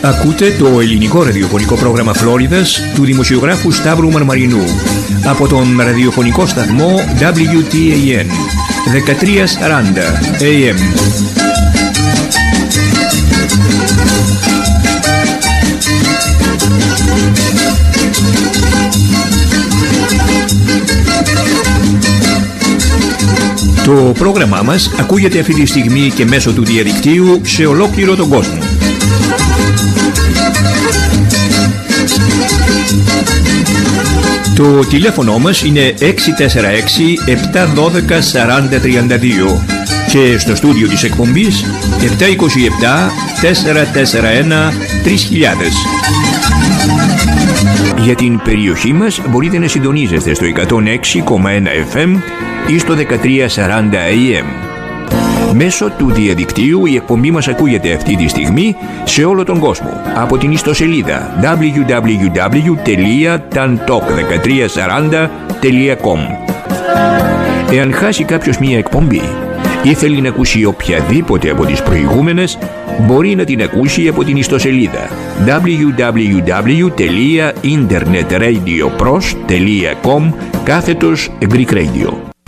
Ακούτε το ελληνικό ραδιοφωνικό πρόγραμμα Φλόριδας του δημοσιογράφου Σταύρου Μαρμαρινού από τον ραδιοφωνικό σταθμό WTAN 1340 AM. Το πρόγραμμά μας ακούγεται αυτή τη στιγμή και μέσω του διαδικτύου σε ολόκληρο τον κόσμο. Το τηλέφωνο μας είναι 646-712-4032 και στο στούντιο της εκπομπής 727-441-3000. Για την περιοχή μας μπορείτε να συντονίζεστε στο 106,1 FM ή στο 1340 AM. Μέσω του διαδικτύου η εκπομπή μας ακούγεται αυτή τη στιγμή σε όλο τον κόσμο από την ιστοσελίδα www.tantalk1340.com. Εάν χάσει κάποιος μία εκπομπή ή θέλει να ακούσει οποιαδήποτε από τις προηγούμενες, μπορεί να την ακούσει από την ιστοσελίδα www.internetradioPros.com/Greek Radio.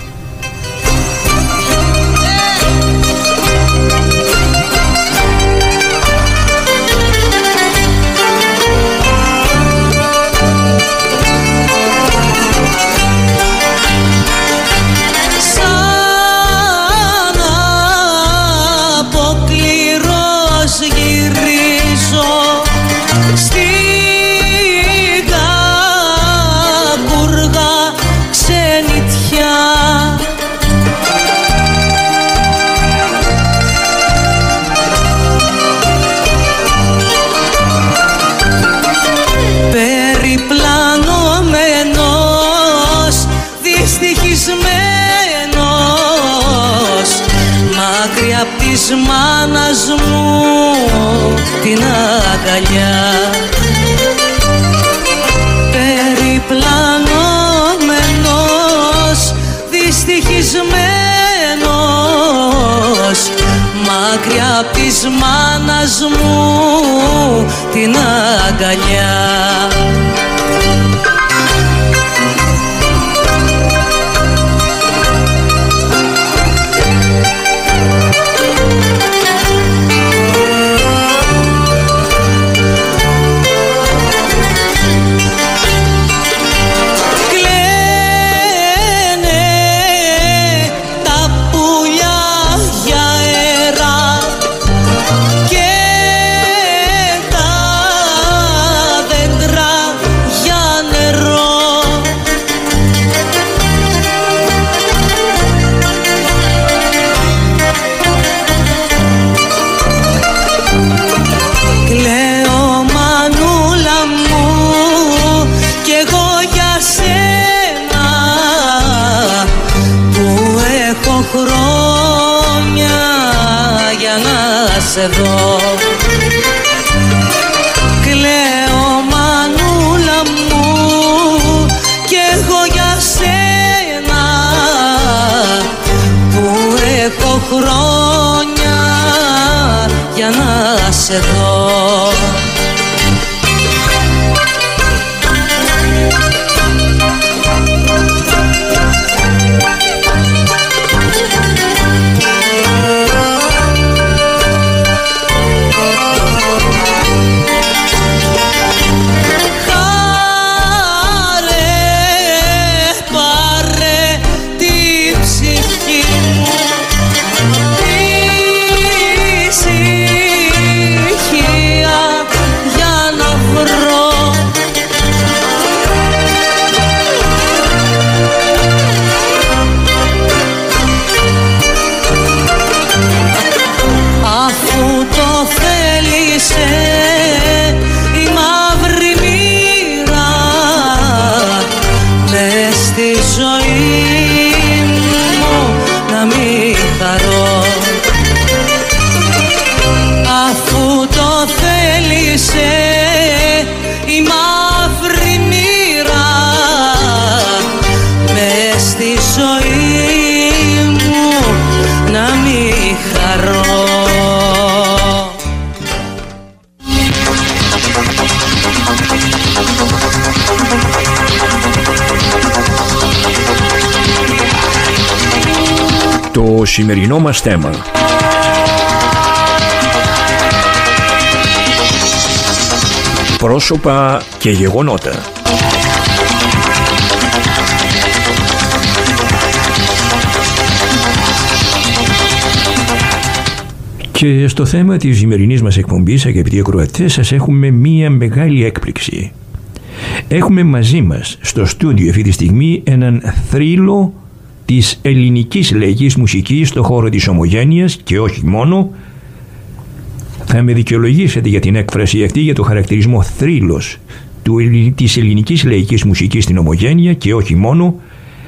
Της μάνας μου την αγκαλιά, περιπλανωμένος, δυστυχισμένος, μακριά απ' της μάνας μου την αγκαλιά. Εδώ κλαίω μανούλα μου κι εγώ για σένα που έχω χρόνια για να σε δω. Το σημερινό μας θέμα. Πρόσωπα και γεγονότα. Και στο θέμα της σημερινής μας εκπομπής, αγαπητοί ακροατές, σας έχουμε μία μεγάλη έκπληξη. Έχουμε μαζί μας στο στούντιο αυτή τη στιγμή έναν θρύλο της ελληνικής λαϊκής μουσικής στον χώρο της ομογένειας και όχι μόνο. Θα με δικαιολογήσετε για την έκφραση αυτή, για το χαρακτηρισμό θρύλος της ελληνικής λαϊκής μουσικής στην ομογένεια και όχι μόνο.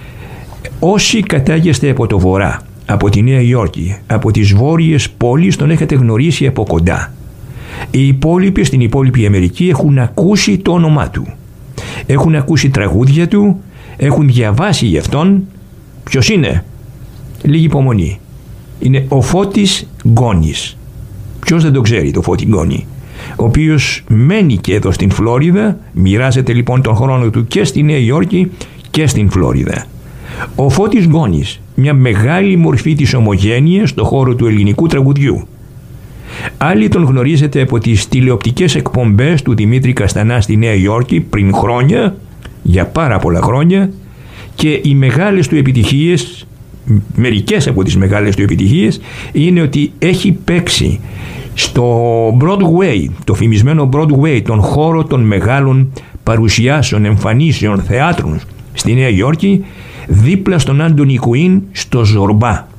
Όσοι κατάγεστε από το βορρά, από τη Νέα Υόρκη, από τις βόρειες πόλεις, τον έχετε γνωρίσει από κοντά. Οι υπόλοιποι στην υπόλοιπη Αμερική έχουν ακούσει το όνομά του. Έχουν ακούσει τραγούδια του, έχουν διαβάσει γι' αυτόν. Ποιος είναι? Λίγη υπομονή. Είναι ο Φώτης Γκόνης. Ποιος δεν το ξέρει το Φώτη Γκόνη? Ο οποίος μένει και εδώ στην Φλόριδα, μοιράζεται λοιπόν τον χρόνο του και στη Νέα Υόρκη και στην Φλόριδα. Ο Φώτης Γκόνης, μια μεγάλη μορφή της ομογένειας στον χώρο του ελληνικού τραγουδιού. Άλλοι τον γνωρίζετε από τις τηλεοπτικές εκπομπές του Δημήτρη Καστανά στη Νέα Υόρκη πριν χρόνια, για πάρα πολλά χρόνια, και οι μεγάλες του επιτυχίες, μερικές από τις μεγάλες του επιτυχίες, είναι ότι έχει παίξει στο Broadway, το φημισμένο Broadway, τον χώρο των μεγάλων παρουσιάσεων, εμφανίσεων, θεάτρων στη Νέα Υόρκη, δίπλα στον Άντονι Κουίν στο Ζορμπά.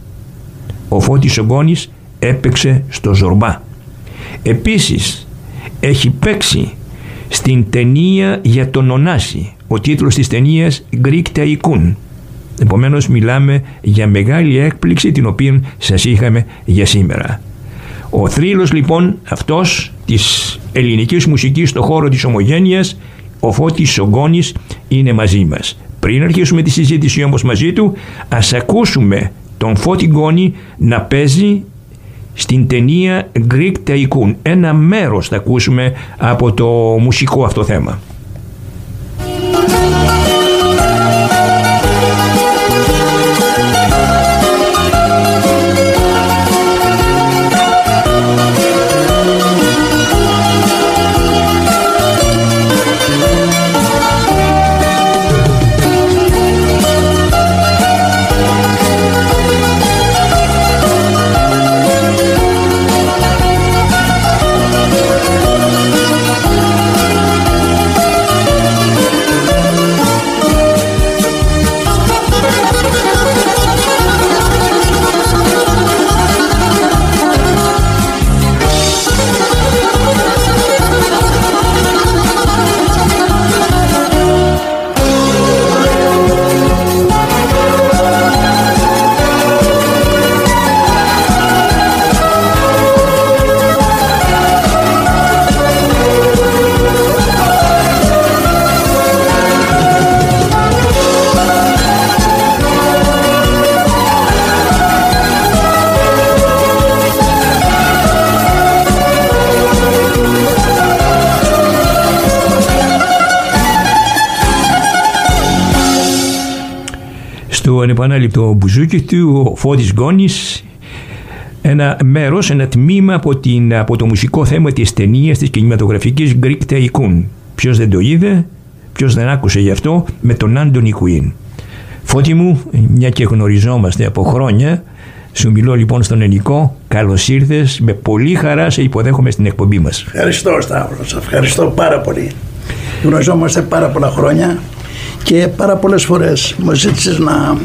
Ο Φώτης ο Γκόνης έπαιξε στο Ζορμπά. Επίσης έχει παίξει στην ταινία για τον Ωνάση. Ο τίτλος της ταινίας Greek Tycoon. Επομένως μιλάμε για μεγάλη έκπληξη την οποία σας είχαμε για σήμερα. Ο θρύλος λοιπόν αυτός της ελληνικής μουσικής στον χώρο της ομογένειας, ο Φώτης ο Γκόνης, είναι μαζί μας. Πριν αρχίσουμε τη συζήτηση όμως μαζί του, ας ακούσουμε τον Φώτη Γκόνη να παίζει στην ταινία Greek Tycoon. Ένα μέρος θα ακούσουμε από το μουσικό αυτό θέμα. Στο ανεπανάληπτο μπουζούκι του, ο Φώτης Γκόνης, ένα μέρος, ένα τμήμα από το μουσικό θέμα της ταινίας της κινηματογραφικής Greek Tycoon. Ποιος δεν το είδε, ποιος δεν άκουσε γι' αυτό, με τον Άντονι Κουίν. Φώτη μου, μια και γνωριζόμαστε από χρόνια, σου μιλώ λοιπόν στον ελληνικό. Καλώς ήρθες, με πολύ χαρά σε υποδέχομαι στην εκπομπή μας. Ευχαριστώ Σταύρο, σας ευχαριστώ πάρα πολύ. Γνωριζόμαστε πάρα πολλά χρόνια και πάρα πολλές φορές μου ζήτησες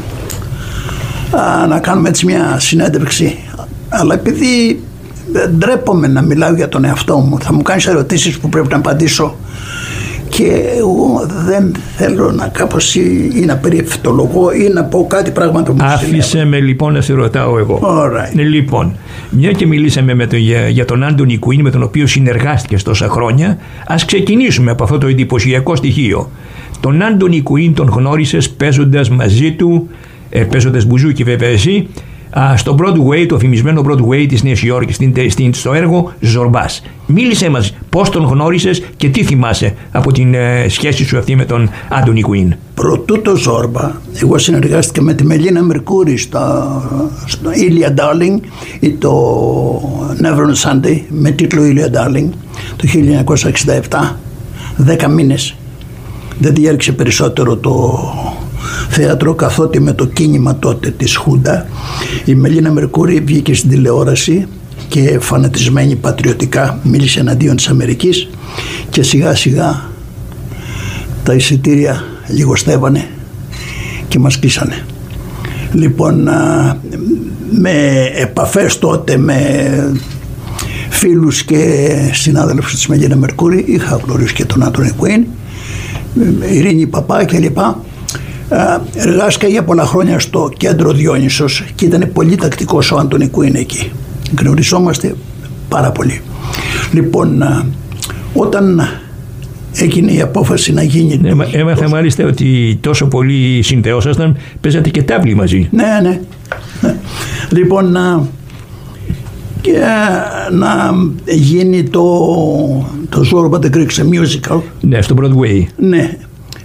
να κάνουμε έτσι μια συνέντευξη, αλλά επειδή ντρέπομαι να μιλάω για τον εαυτό μου, θα μου κάνεις ερωτήσεις που πρέπει να απαντήσω και εγώ δεν θέλω να κάπως ή να περιευθολογώ ή να πω κάτι πράγματα που μου άφησε με λοιπόν να σε ρωτάω εγώ. Right. Λοιπόν, μια και μιλήσαμε για τον Άντονι Κουίν, με τον οποίο συνεργάστηκες τόσα χρόνια, ας ξεκινήσουμε από αυτό το εντυπωσιακό στοιχείο. Τον Άντονι Κουίν τον γνώρισες παίζοντας μαζί του, παίζοντας μπουζούκι βέβαια εσύ, στο Broadway, το φημισμένο Broadway της Νέας Υόρκης, στο έργο Ζορμπάς. Μίλησέ μας πώς τον γνώρισες και τι θυμάσαι από την σχέση σου αυτή με τον Άντονι Κουίν. Προτού το Ζόρμπα, εγώ συνεργάστηκα με τη Μελίνα Μερκούρη στο Ήλια Darling ή το Never on Sunday με τίτλο Ήλια Darling το 1967, 10 μήνες. Δεν διέρχεται περισσότερο το θέατρο, καθότι με το κίνημα τότε της Χούντα η Μελίνα Μερκούρη βγήκε στην τηλεόραση και φανατισμένη πατριωτικά μίλησε εναντίον της Αμερικής και σιγά σιγά τα εισιτήρια λιγοστεύανε και μας κλείσανε. Λοιπόν, με επαφές τότε με φίλους και συνάδελφους της Μελίνα Μερκούρη είχα γνωρίσει και τον Άντονι Κουίν, Ειρήνη Παπά κλπ. Εργάστηκα για πολλά χρόνια στο κέντρο Διόνυσος και ήταν πολύ τακτικός ο Άντονι Κουίν εκεί. Γνωριζόμαστε πάρα πολύ. Λοιπόν, όταν έγινε η απόφαση να γίνει... Έμαθα μάλιστα ότι τόσο πολύ συνδεόσασταν, παίζατε και τάβλη μαζί. Ναι. Λοιπόν, να γίνει το Zorba the Greek musical. Ναι, στο Broadway. Ναι.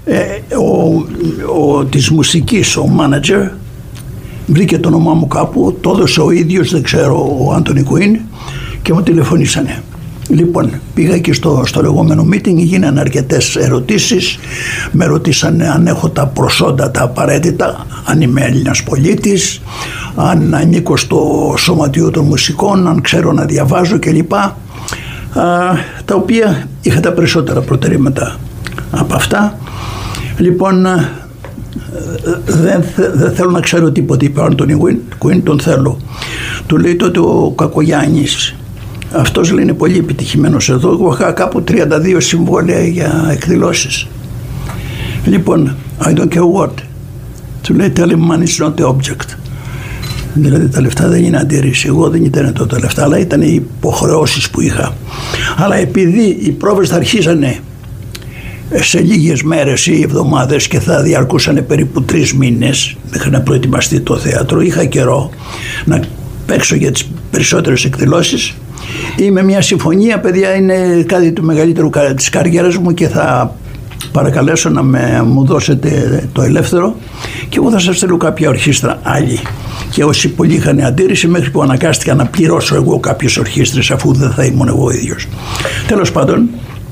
Της μουσικής, ο manager, βρήκε το όνομά μου κάπου, το έδωσε ο ίδιος, δεν ξέρω, ο Άντονι Κουίν, και μου τηλεφωνήσανε. Λοιπόν, πήγα εκεί στο λεγόμενο meeting, γίνανε αρκετές ερωτήσεις, με ρωτήσανε αν έχω τα προσόντα τα απαραίτητα, αν είμαι Έλληνας πολίτης, αν ανήκω στο Σωματείο των Μουσικών, αν ξέρω να διαβάζω κλπ. Τα οποία είχα τα περισσότερα προτερήματα από αυτά. Λοιπόν, δεν θέλω να ξέρω τίποτα, είπε ο Άντονι Κουίν, τον θέλω. Του λέει τότε ο Κακογιάννης, αυτός λέει είναι πολύ επιτυχημένος εδώ, εγώ είχα κάπου 32 συμβόλαια για εκδηλώσεις. Λοιπόν, I don't care what. Του λέει, tell him money is not the object. Δηλαδή τα λεφτά δεν είναι αντίρρηση, εγώ δεν ήταν τότε τα λεφτά, αλλά ήταν οι υποχρεώσεις που είχα. Αλλά επειδή οι πρόβες θα αρχίζανε σε λίγες μέρες ή εβδομάδες και θα διαρκούσαν περίπου 3 μήνες μέχρι να προετοιμαστεί το θέατρο, είχα καιρό να παίξω για τις περισσότερες εκδηλώσεις. Είμαι μια συμφωνία, παιδιά, είναι κάτι του μεγαλύτερου της καριέρας μου και θα παρακαλέσω να μου δώσετε το ελεύθερο και εγώ θα σας στείλω κάποια ορχήστρα άλλη. Και όσοι πολλοί είχαν αντίρρηση, μέχρι που αναγκάστηκα να πληρώσω εγώ κάποιες ορχήστρες αφού δεν θα ήμουν εγώ ίδιος. Τέλος πάντων,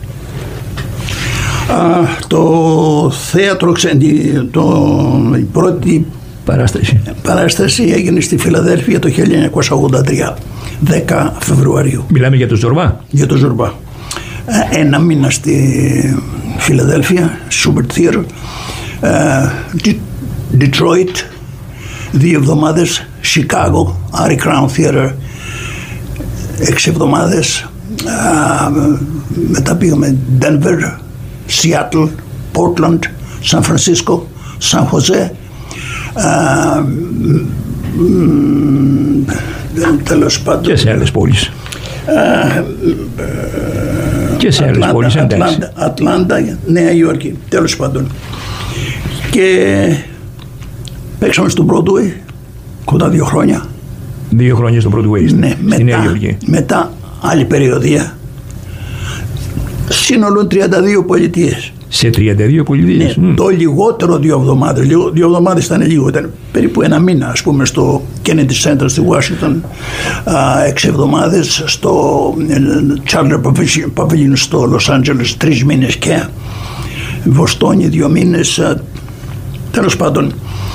το θέατρο, η πρώτη παράσταση έγινε στη Φιλαδέλφια το 1983, 10 Φεβρουαρίου. Μιλάμε για το Ζορμπά. Για το Ζορμπά. Ένα μήνα στη Φιλαδέλφια, Schubert Theater, Detroit, 2 εβδομάδες, Chicago, Harry Crown Theater, 6 εβδομάδες, μετά πήγαμε Denver, Seattle, Portland, San Francisco, San Jose, τέλος πάντων. Και σε άλλες πόλεις. Και σε άλλες πόλεις, εντάξει. Ατλάντα, Νέα Υόρκη, τέλος πάντων. Και παίξαμε στο Broadway κοντά 2 χρόνια. 2 χρόνια στο Broadway, ναι, στη Νέα Υόρκη. Μετά άλλη περιοδία. Σύνολο 32 πολιτείες. Σε 32 πολιτείες. Ναι, το λιγότερο 2 εβδομάδες. 2 εβδομάδες ήταν λίγο, ήταν περίπου 1 μήνα, ας πούμε, στο Kennedy Center στη Washington, 6 εβδομάδες, στο Charter Pavilion στο Los Angeles 3 μήνες και Βοστόνη 2 μήνες. Τέλος πάντων,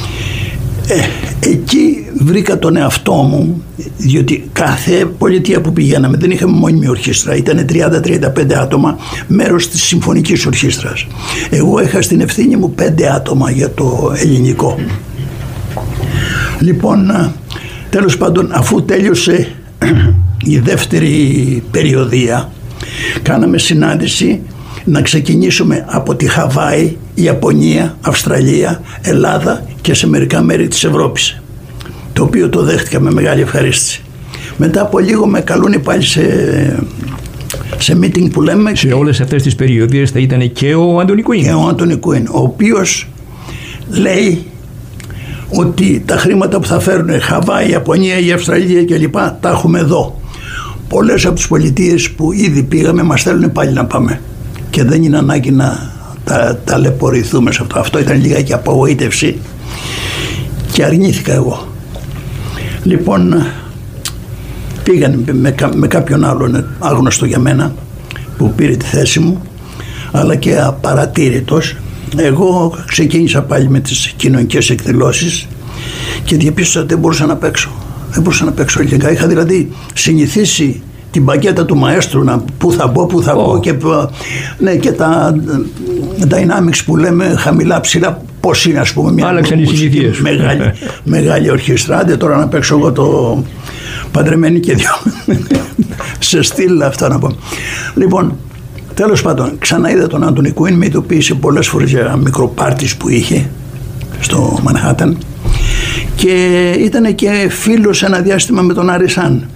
εκεί βρήκα τον εαυτό μου, διότι κάθε πολιτεία που πηγαίναμε δεν είχαμε μόνιμη ορχήστρα, ήταν 30-35 άτομα, μέρος της συμφωνικής ορχήστρας. Εγώ είχα στην ευθύνη μου 5 άτομα για το ελληνικό. Λοιπόν, τέλος πάντων, αφού τέλειωσε η δεύτερη περιοδία, κάναμε συνάντηση να ξεκινήσουμε από τη Χαβάη, Ιαπωνία, Αυστραλία, Ελλάδα και σε μερικά μέρη της Ευρώπης, το οποίο το δέχτηκα με μεγάλη ευχαρίστηση. Μετά από λίγο με καλούν πάλι σε meeting που λέμε. Σε όλες αυτές τις περιοδίες θα ήταν και ο Άντονι Κουίν. Και ο Άντονι Κουίν, ο οποίος λέει ότι τα χρήματα που θα φέρουν Χαβάη, Ιαπωνία, η Αυστραλία κλπ. Τα έχουμε εδώ. Πολλές από τις πολιτείες που ήδη πήγαμε μας θέλουν πάλι να πάμε. Και δεν είναι ανάγκη να ταλαιπωρηθούμε σε αυτό. Αυτό ήταν λιγάκι απογοήτευση και αρνήθηκα εγώ. Λοιπόν, πήγαν με κάποιον άλλον άγνωστο για μένα που πήρε τη θέση μου, αλλά και απαρατήρητος. Εγώ ξεκίνησα πάλι με τις κοινωνικές εκδηλώσεις και διαπίστωσα ότι δεν μπορούσα να παίξω. Δεν μπορούσα να παίξω ελληνικά. Είχα δηλαδή συνηθίσει την πακέτα του μαέστρου, πού θα μπω και, ναι, και τα dynamics που λέμε χαμηλά ψηλά, πώς είναι, ας πούμε, μια μεγάλη ορχήστρα. Άντε τώρα να παίξω εγώ το παντρεμένη και δυο σε στυλ αυτά να πω. Λοιπόν, τέλος πάντων, ξαναείδα τον Άντονι Κουίν, με ειδοποίησε πολλές φορές για μικροπάρτις που είχε στο Μανχάταν και ήταν και φίλος ένα διάστημα με τον Άρη Σαν.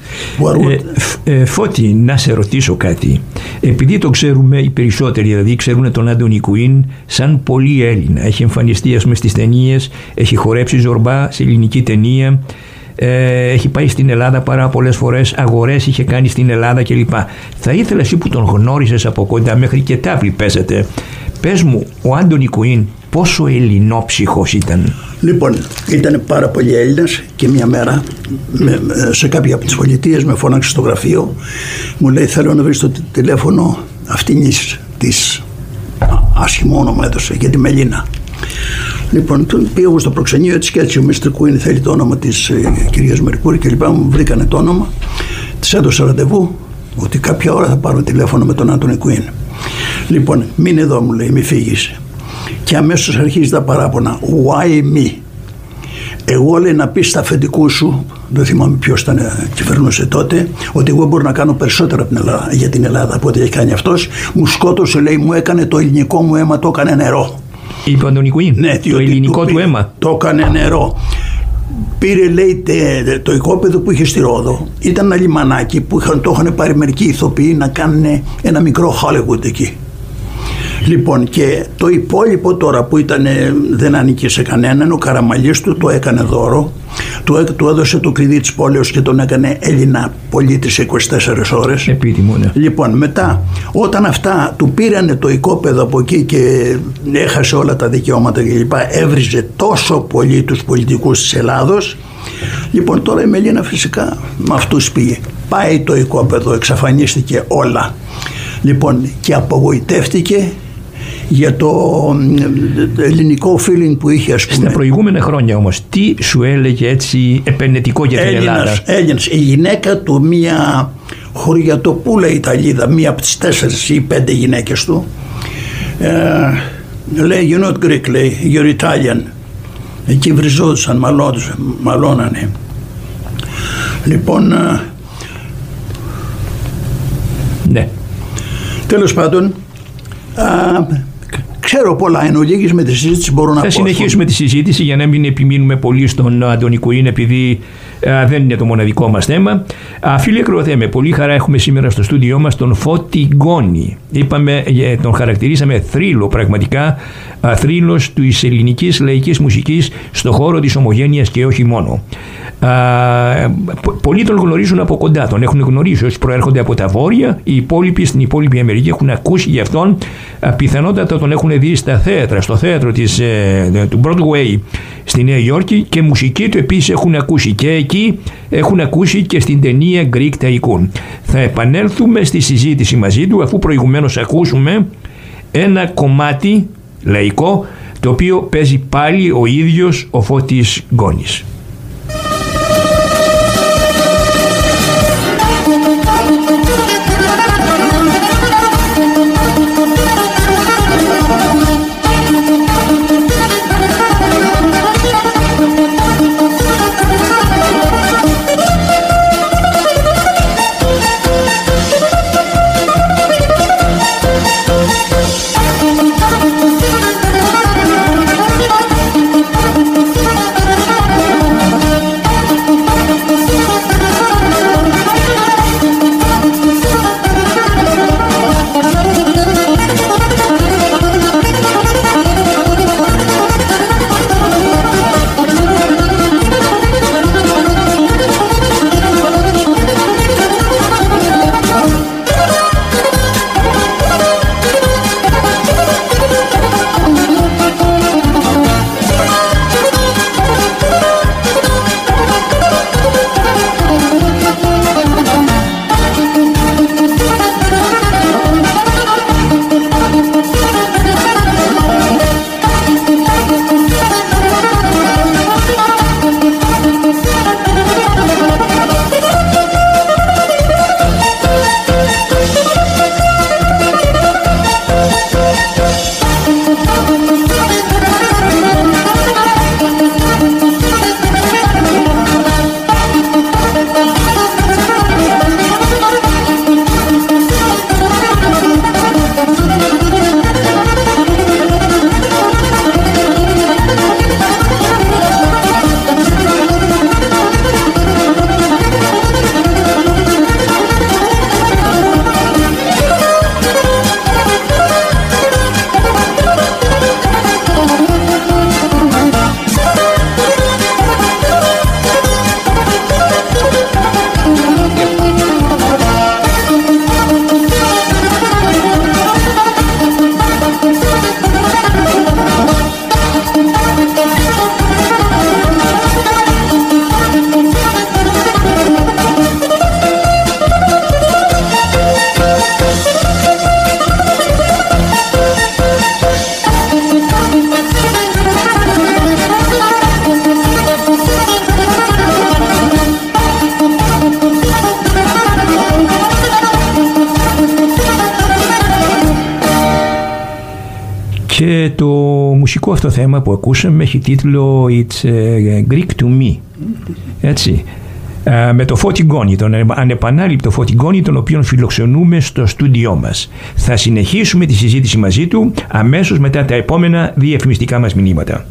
Φώτη, να σε ρωτήσω κάτι. Επειδή το ξέρουμε οι περισσότεροι, δηλαδή ξέρουν τον Άντονι Κουίν σαν πολύ Έλληνα. Έχει εμφανιστεί, ας πούμε, στις ταινίες, έχει χορέψει Ζορμπά σε ελληνική ταινία. Έχει πάει στην Ελλάδα πάρα πολλές φορές, αγορές είχε κάνει στην Ελλάδα κλπ. Θα ήθελα εσύ που τον γνώρισες από κοντά, μέχρι και τάβλη παίζετε, πες μου, ο Άντονι Κουίν πόσο ελληνόψυχος ήταν? Λοιπόν, ήταν πάρα πολύ Έλληνας και μια μέρα σε κάποια από τις πολιτείες με φώναξε στο γραφείο, μου λέει θέλω να βρεις το τηλέφωνο αυτής της, άσχημο όνομα έδωσε, για τη Μελίνα. Λοιπόν, πήγα στο προξενείο έτσι και έτσι ο Mr. Κουίν θέλει το όνομα της κυρίας Μερκούρη και λοιπά, μου βρήκανε το όνομα, της έδωσα ραντεβού ότι κάποια ώρα θα πάρω τηλέφωνο με τον Άντονι Κουίν. Λοιπόν, μείνε εδώ, μου λέει, μη φύγεις. Και αμέσως αρχίζει τα παράπονα. Why me? Εγώ, λέει, να πεις στα αφεντικού σου, δεν θυμάμαι ποιος ήταν κυβερνούσε τότε, ότι εγώ μπορώ να κάνω περισσότερα για την Ελλάδα από ό,τι έχει κάνει αυτός. Μου σκότωσε, λέει, μου έκανε το ελληνικό μου αίμα, το έκανε νερό. Είπε ο Άντονι Κουίν, ναι, το ελληνικό του αίμα. Το έκανε νερό. Πήρε, λέει, το οικόπεδο που είχε στη Ρόδο. Ήταν ένα λιμανάκι που το είχαν πάρει μερικοί ηθοποιοί να κάνουν ένα μικρό Hollywood εκεί. Λοιπόν, και το υπόλοιπο τώρα που δεν ανήκε σε κανέναν, ο Καραμαλής του το έκανε δώρο, του έδωσε το κλειδί της πόλεως και τον έκανε Έλληνα πολίτη σε 24 ώρες. Επίτιμο, ναι. Λοιπόν, μετά, όταν αυτά του πήρανε το οικόπεδο από εκεί και έχασε όλα τα δικαιώματα κλπ., έβριζε τόσο πολύ τους πολιτικούς της Ελλάδος. Λοιπόν, τώρα η Μελίνα φυσικά με αυτούς πήγε. Πάει το οικόπεδο, εξαφανίστηκε όλα. Λοιπόν, και απογοητεύτηκε για το ελληνικό feeling που είχε, ας πούμε. Στα προηγούμενα χρόνια όμως, τι σου έλεγε έτσι επενετικό για την Ελλάδα? Έλληνας. Η γυναίκα του, μία χωριατοπούλα Ιταλίδα, μία από τις 4 ή 5 γυναίκες του, λέει you're not Greek, λέει, you're Italian. Εκεί βριζόντουσαν, μαλώνανε. Λοιπόν, ναι. Τέλος πάντων, ξέρω πολλά εν ολίγης, με τη συζήτηση μπορώ να πω. Θα συνεχίσουμε τη συζήτηση για να μην επιμείνουμε πολύ στον Άντονι Κουίν, επειδή δεν είναι το μοναδικό μας θέμα. Φίλοι ακροατέ, με πολύ χαρά έχουμε σήμερα στο στούντιό μας τον Φώτη Γκόνη. Τον χαρακτηρίσαμε θρύλο, πραγματικά θρύλος της ελληνικής λαϊκής μουσικής στον χώρο της ομογένειας και όχι μόνο. Πολλοί τον γνωρίζουν από κοντά, τον έχουν γνωρίσει όσοι προέρχονται από τα βόρεια, οι υπόλοιποι στην υπόλοιπη Αμερική έχουν ακούσει για αυτόν, πιθανότατα τον έχουν δει στα θέατρα, στο θέατρο του Broadway στη Νέα Υόρκη, και μουσική του επίσης έχουν ακούσει και εκεί, έχουν ακούσει και στην ταινία Greek Tycoon. Θα επανέλθουμε στη συζήτηση μαζί του, αφού προηγουμένως ακούσουμε ένα κομμάτι λαϊκό, το οποίο παίζει πάλι ο ίδιος ο Φώτης Γκόνης. Και το μουσικό αυτό θέμα που ακούσαμε έχει τίτλο It's Greek to Me. Έτσι. Με το Φώτη Γκόνη, τον ανεπανάληπτο Φώτη Γκόνη, τον οποίον φιλοξενούμε στο στούντιό μας. Θα συνεχίσουμε τη συζήτηση μαζί του αμέσως μετά τα επόμενα διαφημιστικά μας μηνύματα.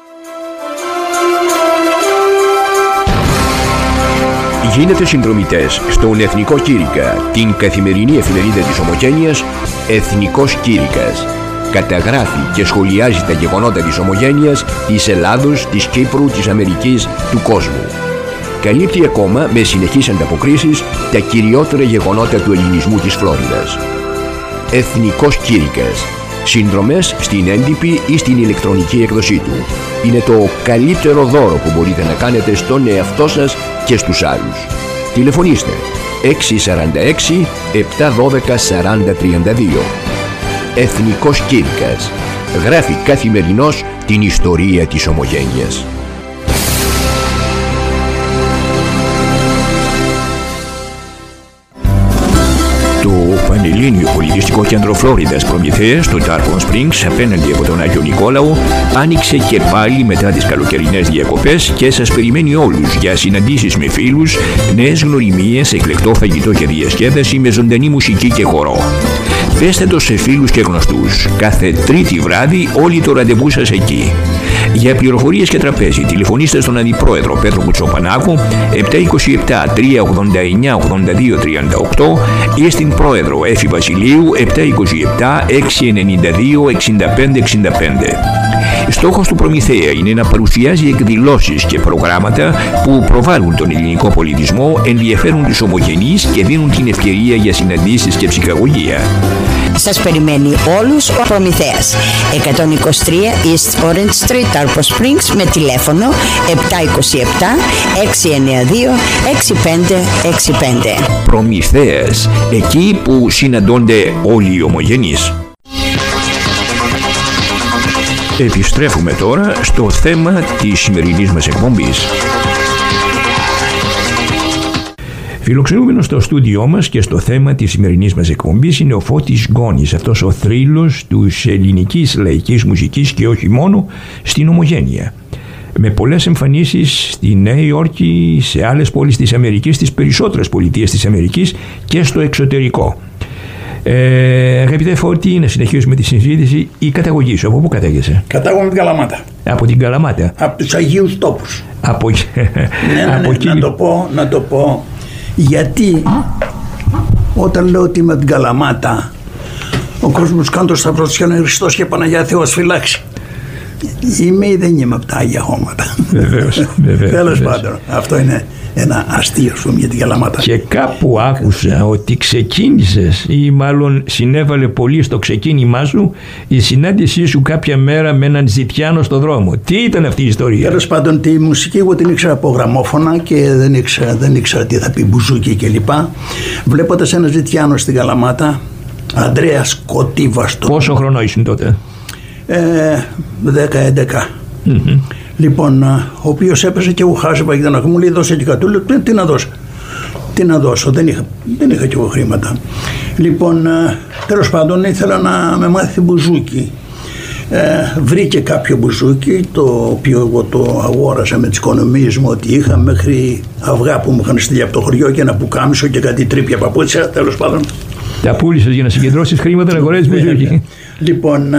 Γίνετε συνδρομητές στον Εθνικό Κήρυκα, την καθημερινή εφημερίδα της Ομογένειας Εθνικός Κήρυκας. Καταγράφει και σχολιάζει τα γεγονότα της Ομογένειας, της Ελλάδος, της Κύπρου, της Αμερικής, του κόσμου. Καλύπτει ακόμα με συνεχείς ανταποκρίσεις τα κυριότερα γεγονότα του ελληνισμού της Φλόριδας. Εθνικός Κήρυκας. Συνδρομές στην έντυπη ή στην ηλεκτρονική έκδοσή του. Είναι το καλύτερο δώρο που μπορείτε να κάνετε στον εαυτό σας και στους άλλους. Τηλεφωνήστε 646 712 4032. Εθνικός Κήρυκας. Γράφει καθημερινώς την ιστορία της Ομογένειας. Το Πανελλήνιο Πολιτιστικό Κέντρο Φλόριδας Προμηθέας στο Tarpon Springs απέναντι από τον Άγιο Νικόλαο άνοιξε και πάλι μετά τις καλοκαιρινές διακοπές και σας περιμένει όλους για συναντήσεις με φίλους, νέες γνωριμίες, εκλεκτό φαγητό και διασκέδαση με ζωντανή μουσική και χορό. Πέστε το σε φίλους και γνωστούς. Κάθε Τρίτη βράδυ όλοι το ραντεβού σας εκεί. Για πληροφορίες και τραπέζι τηλεφωνήστε στον Αντιπρόεδρο Πέτρο Κουτσοπανάκο 727 389 82 38 ή στην Πρόεδρο Έφη Βασιλείου 727 692 65 65. Στόχος του Προμηθέα είναι να παρουσιάζει εκδηλώσεις και προγράμματα που προβάλλουν τον ελληνικό πολιτισμό, ενδιαφέρουν τους ομογενείς και δίνουν την ευκαιρία για συναντήσεις και ψυχαγωγία. Σας περιμένει όλους ο Προμηθέας. 123 East Orange Street, Tarpon Springs, με τηλέφωνο 727 692 6565. Προμηθέας, εκεί που συναντώνται όλοι οι ομογενείς. Επιστρέφουμε τώρα στο θέμα της σημερινής μας εκπομπής. Φιλοξενούμενος στο στούντιό μας και στο θέμα της σημερινής μας εκπομπής είναι ο Φώτης Γκόνης, αυτός ο θρύλος της ελληνικής λαϊκής μουσικής και όχι μόνο στην Ομογένεια. Με πολλές εμφανίσεις στη Νέα Υόρκη, σε άλλες πόλεις της Αμερικής, στις περισσότερες πολιτείες της Αμερικής και στο εξωτερικό. Αγαπητέ Φώτη, να συνεχίσουμε τη συζήτηση. Η καταγωγή σου, από πού κατάγεσαι? Κατάγομαι από την Καλαμάτα. Από την Καλαμάτα. Από τους Αγίους Τόπους. Από... ναι, να το πω. Γιατί όταν λέω ότι είμαι από την Καλαμάτα, ο κόσμος κάνει το σταυρό της και είναι Χριστός και Παναγιά Θεός φυλάξει. Είμαι ή δεν είμαι από τα Άγια Χώματα? Βεβαίως. Τέλος πάντων, αυτό είναι ένα αστείο για την Καλαμάτα. Και κάπου άκουσα ότι ξεκίνησες ή μάλλον συνέβαλε πολύ στο ξεκίνημά σου η συνάντησή σου κάποια μέρα με έναν ζητιάνο στο δρόμο. Τι ήταν αυτή η ιστορία? Τέλος πάντων, τη μουσική εγώ την ήξερα από γραμμόφωνα και δεν ήξερα τι θα πει μπουζούκι κλπ. Βλέποντας ένα ζητιάνο στην Καλαμάτα, Ανδρέας Κωτίβαστο. Πόσο χρονό ήσουν τότε? 10-11. Mm-hmm. Λοιπόν, ο οποίος έπαιζε και εγώ χάζευα και δεν μου λέει δώσε και κάτι. Λέω τι να δώσω, δεν είχα και εγώ χρήματα. Λοιπόν, τέλος πάντων ήθελα να με μάθει μπουζούκι. Βρήκε κάποιο μπουζούκι το οποίο εγώ το αγόρασα με τις οικονομίες μου ότι είχα, μέχρι αυγά που μου είχαν στείλει από το χωριό και ένα πουκάμισο και κάτι τρίπια παπούτσια. Τέλος πάντων τα πούλησες για να συγκεντρώσεις χρήματα να αγοράσεις μπουζούκι. Λοιπόν,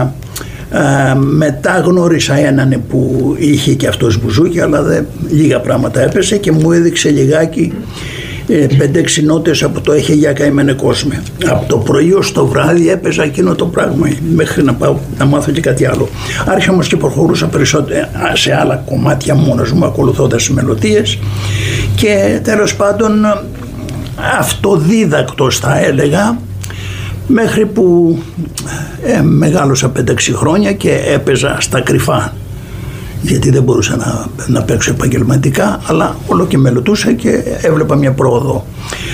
μετά γνώρισα έναν που είχε και αυτός μπουζούκι, αλλά λίγα πράγματα έπεσε και μου έδειξε λιγάκι 5-6 νότες από το «Έχε για καημένε κόσμε». Από το πρωί ως το βράδυ έπαιζα εκείνο το πράγμα μέχρι να πάω να μάθω και κάτι άλλο. Άρχισα όμως και προχωρούσα περισσότερο σε άλλα κομμάτια μόνος μου, ακολουθώντας τις μελωδίες, και τέλος πάντων αυτοδίδακτος θα έλεγα, μέχρι που μεγάλωσα 5-6 χρόνια και έπαιζα στα κρυφά, γιατί δεν μπορούσα να παίξω επαγγελματικά, αλλά όλο και μελετούσα και έβλεπα μια πρόοδο.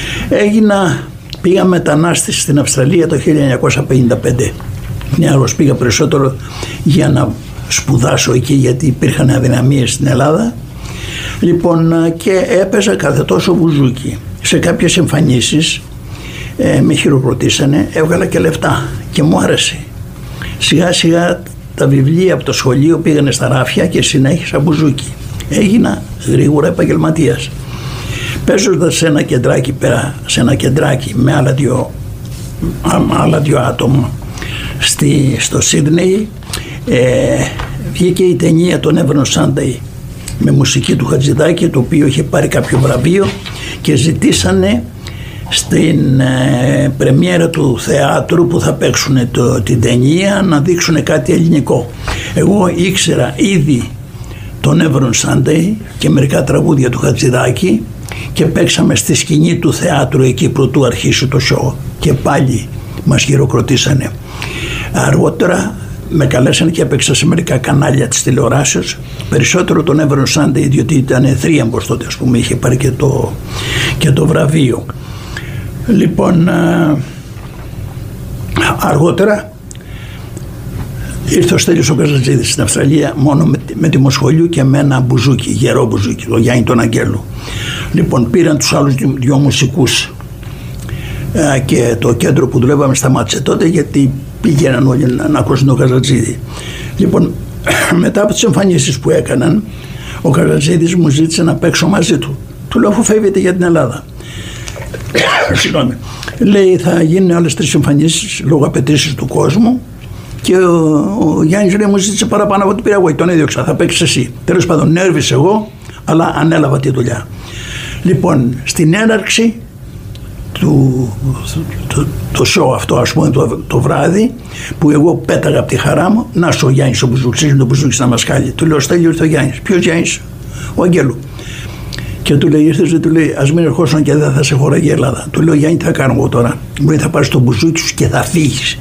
Πήγα μετανάστης στην Αυστραλία το 1955. Μια άλλος πήγα περισσότερο για να σπουδάσω εκεί, γιατί υπήρχαν αδυναμίες στην Ελλάδα. Λοιπόν, και έπαιζα κάθε τόσο μπουζούκι. Σε κάποιες εμφανίσεις με χειροκροτήσανε, έβγαλα και λεφτά και μου άρεσε. Σιγά σιγά τα βιβλία από το σχολείο πήγανε στα ράφια και συνέχισα μπουζούκι. Έγινα γρήγορα επαγγελματίας. Παίζοντας σε ένα κεντράκι πέρα, σε ένα κεντράκι με άλλα δύο άτομα στο Σίδνεϊ, βγήκε η ταινία το Never on Sunday με μουσική του Χατζηδάκη, το οποίο είχε πάρει κάποιο βραβείο, και ζητήσανε στην πρεμιέρα του θεάτρου που θα παίξουν την ταινία να δείξουν κάτι ελληνικό. Εγώ ήξερα ήδη το Never on Sunday και μερικά τραγούδια του Χατζηδάκη και παίξαμε στη σκηνή του θεάτρου εκεί πρωτού αρχίσει το show και πάλι μας χειροκροτήσανε. Αργότερα με καλέσανε και έπαιξα σε μερικά κανάλια της τηλεοράσεως, περισσότερο το Never on Sunday, διότι ήταν θρίαμβος τότε, ας πούμε, είχε πάρει και το βραβείο. Λοιπόν, αργότερα ήρθε ο Στέλιος ο Καζατζίδης στην Αυστραλία μόνο με τη Μοσχολιού και με ένα μπουζούκι, γερό μπουζούκι, το Γιάννη τον Αγγέλου. Λοιπόν, πήραν τους άλλους δυο μουσικούς και το κέντρο που δουλεύαμε σταμάτησε τότε, γιατί πήγαιναν όλοι να ακούσουν τον Καζατζίδη. Λοιπόν, μετά από τις εμφανίσεις που έκαναν, ο Καζατζίδης μου ζήτησε να παίξω μαζί του. Του λέω, αφού φεύγετε για την Ελλάδα. Συγγνώμη. Λέει, θα γίνουν άλλες 3 εμφανίσεις λόγω απαιτήσεις του κόσμου, και ο Γιάννης, λέει, μου ζήτησε παραπάνω από ό,τι πήρα εγώ, τον έδιωξα, θα παίξεις εσύ. Τέλος πάντων, νέρβησε εγώ, αλλά ανέλαβα τη δουλειά. Λοιπόν, στην έναρξη το show αυτό, ας πούμε, το βράδυ που εγώ πέταγα από τη χαρά μου, να σου ο Γιάννης ο Μπουζούκης, το Μπουζούκης να μας κάλει. Του λέω, Στέλιο, ήρθε ο Γιάννης. Ποιος Γιάννης? Ο Αγγέλου. Και του λέει, ήρθες? Του λέει, ας μην ερχόσουν και δεν θα σε χωράγει η Ελλάδα. Του λέω, Γιάννη, τι θα κάνω εγώ τώρα? Μου λέει, θα πάρεις το Μπουζούκι σου και θα φύγεις.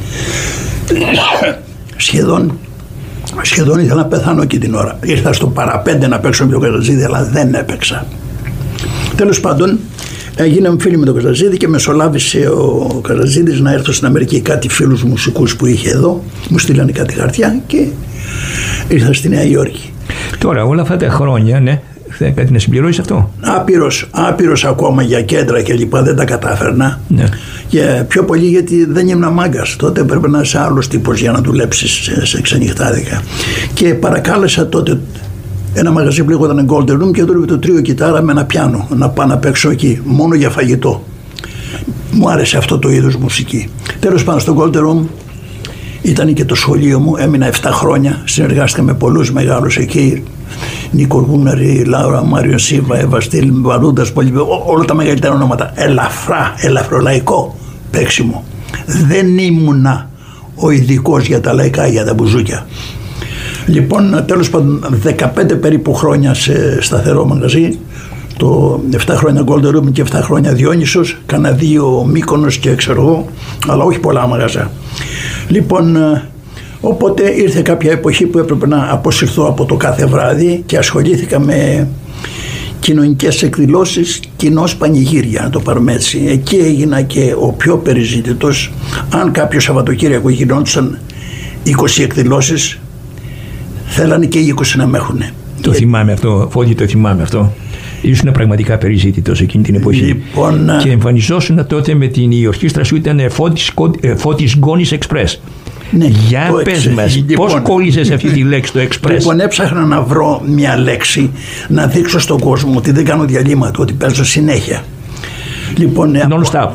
Σχεδόν ήθελα να πεθάνω εκεί την ώρα. Ήρθα στο παραπέντε να παίξω με τον Καζατζίδη, αλλά δεν έπαιξα. Τέλος πάντων, γίναμε φίλοι με τον Καζατζίδη και μεσολάβησε ο Καζατζίδης να έρθω στην Αμερική. Κάτι φίλους μουσικούς που είχε εδώ μου στείλανε κάτι χαρτιά και ήρθα στη Νέα Υόρκη. Τώρα όλα αυτά τα χρόνια, ναι, θα κάτι να συμπληρώσεις αυτό? Άπειρος ακόμα για κέντρα και λοιπά, δεν τα κατάφερνα. Ναι. Και πιο πολύ γιατί δεν ήμουν μάγκας. Τότε έπρεπε να είσαι άλλος τύπος για να δουλέψεις σε ξενυχτάδικα. Και παρακάλεσα τότε ένα μαγαζί που λέγονταν Golden Room και δούλευε το τρίο κιθάρα με ένα πιάνο, να πάω να παίξω εκεί, μόνο για φαγητό. Μου άρεσε αυτό το είδος μουσική. Τέλος πάντων, στο Golden Room ήταν και το σχολείο μου, έμεινα 7 χρόνια, συνεργάστηκα με πολλούς μεγάλους εκεί. Νίκο Γούναρη, Λάουρα, Μάριο Σίβα, Εύα Στήλ, Βαρούντας, όλα τα μεγαλύτερα ονόματα. Ελαφρολαϊκό παίξιμο. Δεν ήμουνα ο ειδικός για τα λαϊκά, για τα μπουζούκια. Λοιπόν, τέλος πάντων, 15 περίπου χρόνια σε σταθερό μαγαζί. Το 7 χρόνια Golden Room και 7 χρόνια Διόνυσος. Κάνα 2 Μύκονος και ξέρω εγώ, αλλά όχι πολλά μαγαζιά. Λοιπόν, οπότε ήρθε κάποια εποχή που έπρεπε να αποσυρθώ από το κάθε βράδυ και ασχολήθηκα με κοινωνικές εκδηλώσεις, κοινώς πανηγύρια, να το πάρουμε έτσι. Εκεί έγινα και ο πιο περιζήτητος. Αν κάποιο Σαββατοκύριακο γινόντουσαν 20 εκδηλώσεις, θέλανε και οι 20 να με έχουνε. Το θυμάμαι αυτό, Φώτη, το θυμάμαι αυτό. Ήσουν πραγματικά περιζήτητος εκείνη την εποχή. Λοιπόν, και εμφανιζόσουν τότε με η ορχήστρα σου, ήταν Φώτης Γκόνης Εξπρές. Ναι, για πες μας, πώς κόλλησες αυτή τη λέξη, το Express? Λοιπόν, έψαχνα να βρω μια λέξη να δείξω στον κόσμο ότι δεν κάνω διαλύματα, ότι παίζω συνέχεια. Λοιπόν, non-stop.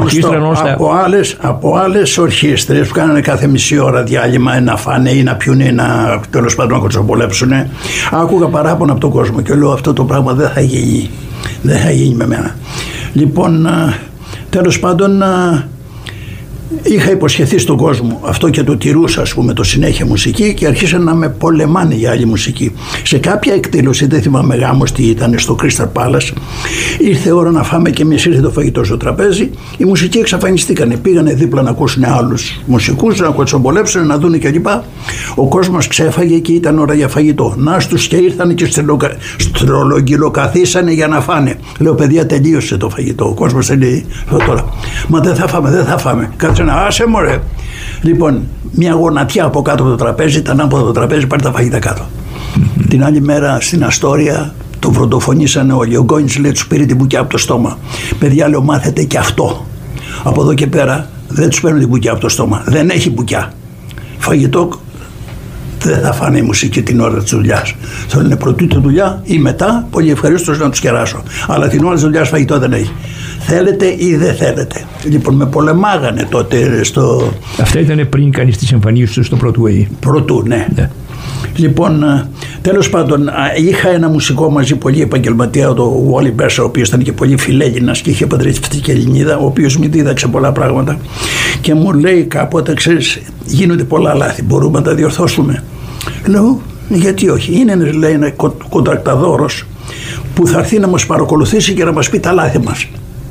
Από άλλες ορχήστρες που κάνανε κάθε μισή ώρα διάλειμμα να φάνε ή να πιούνε ή να, τέλος πάντων, να κοτσοπολέψουν, άκουγα παράπονα από τον κόσμο και λέω, αυτό το πράγμα δεν θα γίνει. Δεν θα γίνει με μένα. Λοιπόν, τέλος πάντων, είχα υποσχεθεί στον κόσμο αυτό και το τηρούσα, ας πούμε, το συνέχεια μουσική, και αρχίσαν να με πολεμάνε για άλλη μουσική. Σε κάποια εκδήλωση, δεν θυμάμαι γάμος τι ήταν, στο Crystal Palace, ήρθε ώρα να φάμε και εμείς, ήρθε το φαγητό στο τραπέζι, οι μουσικοί εξαφανιστήκανε. Πήγανε δίπλα να ακούσουν άλλους μουσικούς, να κοτσομπολέψουν, να δουν κλπ. Ο κόσμος ξέφαγε και ήταν ώρα για φαγητό. Να στους και ήρθαν και στρολογγυλοκαθίσανε για να φάνε. Λέω, παιδιά, τελείωσε το φαγητό. Ο κόσμος λέει, τώρα, μα δεν θα φάμε. Άσε μωρέ. Λοιπόν, μια γονατιά από κάτω από το τραπέζι, ήταν από το τραπέζι, πάρει τα φαγητά κάτω. Την άλλη μέρα στην Αστόρια το βροντοφωνήσανε όλοι. Ο Γκόνης, λέει, τους πήρε την μπουκιά από το στόμα. Παιδιά, λέω, μάθετε και αυτό. Από εδώ και πέρα δεν τους παίρνουν την μπουκιά από το στόμα. Δεν έχει μπουκιά. Φαγητό δεν θα φάνε η μουσική την ώρα της δουλειάς. Θα λένε πρωτού τη δουλειά ή μετά, πολύ ευχαρίστως να τους κεράσω. Αλλά την ώρα της δουλειάς φαγητό δεν έχει. Θέλετε ή δεν θέλετε. Λοιπόν, με πολεμάγανε τότε στο... Αυτά ήταν πριν κάνεις τις εμφανίσεις του στο Broadway. Πρωτού, ναι. Λοιπόν, τέλος πάντων, είχα ένα μουσικό μαζί πολύ επαγγελματία, το Wally Berser, ο οποίος ήταν και πολύ φιλέλληνας και είχε παντρευτεί και Ελληνίδα, ο οποίος μου δίδαξε πολλά πράγματα και μου λέει κάποτε, ξέρεις, γίνονται πολλά λάθη, μπορούμε να τα διορθώσουμε. Λέω, γιατί όχι. Είναι, λέει, ένα κοντρακταδόρος που θα έρθει να μας παρακολουθήσει και να μας πει τα λάθη μας.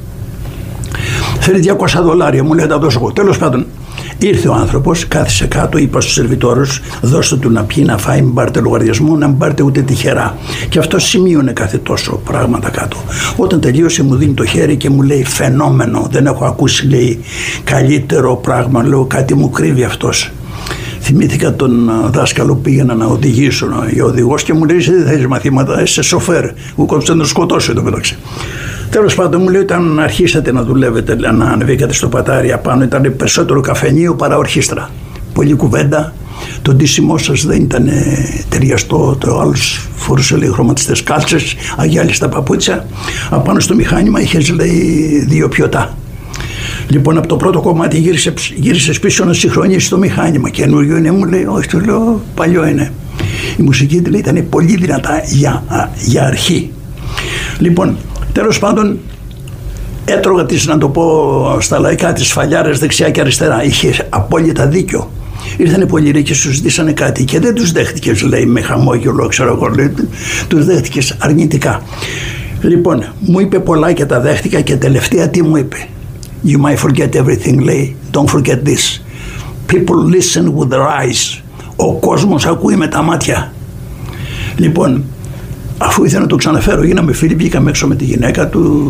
Θέλει $200, μου λέει, τα δώσω εγώ. Τέλος πάντων, ήρθε ο άνθρωπος, κάθισε κάτω, είπα στους σερβιτόρους, δώστε του να πιει, να φάει, μην πάρετε λογαριασμό, να μην πάρετε ούτε τυχερά. Και αυτό σημείωνε κάθε τόσο πράγματα κάτω. Όταν τελείωσε, μου δίνει το χέρι και μου λέει, φαινόμενο, δεν έχω ακούσει, λέει, καλύτερο πράγμα. Λέω, κάτι μου κρύβει αυτός. Θυμήθηκα τον δάσκαλο που πήγαινα να οδηγήσω, ο οδηγός, και μου λέει, εσύ δεν θέλεις μαθήματα, είσαι σοφέρ. Μου κόψε να το σκοτώσω εδώ μεταξύ. Τέλος πάντων, μου λέει, όταν αρχίσατε να δουλεύετε, να ανεβήκατε στο πατάρι απάνω, ήταν περισσότερο καφενείο παρά ορχήστρα. Πολλή κουβέντα. Το ντύσιμό σας δεν ήταν ταιριαστό. Το άλλος φορούσε, λέει, χρωματιστές κάλτσες, αγιάλιστα παπούτσια. Απάνω στο μηχάνημα είχες, λέει, 2 πιωτά. Λοιπόν, από το πρώτο κομμάτι γύρισες πίσω να συγχρονίσεις το μηχάνημα. Καινούριο είναι, μου λέει, όχι, του λέω, παλιό είναι. Η μουσική, λέει, ήταν πολύ δυνατά για αρχή. Λοιπόν, τέλος πάντων, έτρωγα να το πω στα λαϊκά, τις φαλιάρες δεξιά και αριστερά. Είχε απόλυτα δίκιο. Ήρθανε πολλοί και σου ζητήσανε κάτι και δεν τους δέχτηκες, λέει, με χαμόγελο, ξέρω εγώ, λέει, τους δέχτηκες αρνητικά. Λοιπόν, μου είπε πολλά και τα δέχτηκα και τελευταία τι μου είπε. You might forget everything, λέει, don't forget this. People listen with their eyes. Ο κόσμος ακούει με τα μάτια. Λοιπόν, αφού ήθελα να το ξαναφέρω, γίναμε φίλοι, βγήκαμε έξω με τη γυναίκα του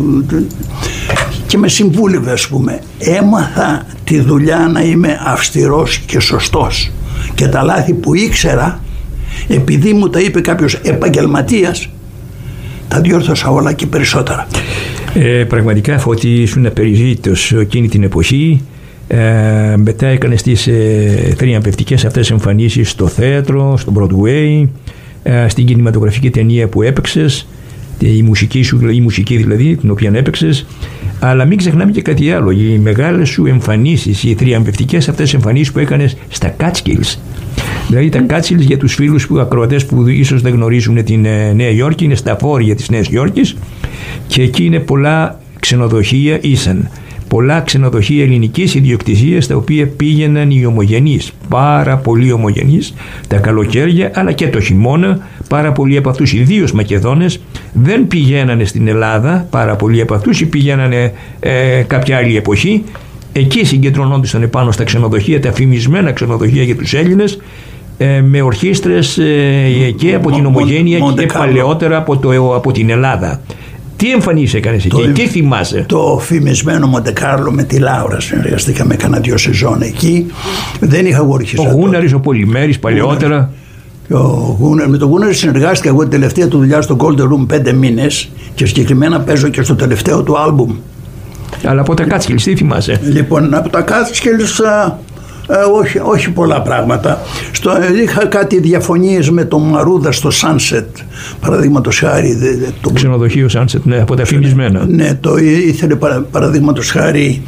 και με συμβούλευε, ας πούμε. Έμαθα τη δουλειά να είμαι αυστηρός και σωστός. Και τα λάθη που ήξερα, επειδή μου τα είπε κάποιος επαγγελματίας, τα διόρθωσα όλα και περισσότερα. Πραγματικά, Φώτη, ήσουν περιζήτητος εκείνη την εποχή. Μετά έκανες τις θριαμβευτικές αυτές εμφανίσεις στο θέατρο, στο Broadway, στην κινηματογραφική ταινία που έπαιξες, η μουσική δηλαδή την οποία έπαιξες. Αλλά μην ξεχνάμε και κάτι άλλο, οι μεγάλες σου εμφανίσεις, οι θριαμβευτικές αυτές εμφανίσεις που έκανες στα Catskills. Δηλαδή τα Catskills, για τους φίλους που ακροατές που ίσως δεν γνωρίζουν την Νέα Υόρκη, είναι στα βόρεια της Νέας Υόρκης και εκεί είναι πολλά ξενοδοχεία ήσαν. Πολλά ξενοδοχεία ελληνικής ιδιοκτησίας, τα οποία πήγαιναν οι ομογενείς, πάρα πολλοί ομογενείς, τα καλοκαίρια αλλά και το χειμώνα. Πάρα πολλοί από αυτούς, ιδίως Μακεδόνες, δεν πηγαίνανε στην Ελλάδα, πάρα πολλοί από αυτούς, ή πηγαίνανε κάποια άλλη εποχή. Εκεί συγκεντρωνόντουσαν επάνω στα ξενοδοχεία, τα φημισμένα ξενοδοχεία για τους Έλληνες, με ορχήστρες και από την Ομογένεια και παλαιότερα από την Ελλάδα. Τι εμφανίσεις έκανες εκεί, τι θυμάσαι? Το φημισμένο Μοντεκάρλο με τη Λάουρα συνεργαστήκαμε, κάνα 2 σεζόν εκεί. Δεν είχα ορχήστρα. Ο Γούναρης, ο Πολυμέρης παλαιότερα. Με τον Γούναρη συνεργάστηκα εγώ την τελευταία του δουλειά στο Golden Room 5 μήνες και συγκεκριμένα παίζω και στο τελευταίο του άλμπουμ. Αλλά από τα Catskills τι θυμάσαι? Λοιπόν, από τα Catskills όχι πολλά πράγματα. Είχα κάτι διαφωνίες με τον Μαρούδα στο Sunset, παραδείγματος χάρη. Το ξενοδοχείο Sunset, ναι, από τα φημισμένα. Ναι, το ήθελε παραδείγματος χάρη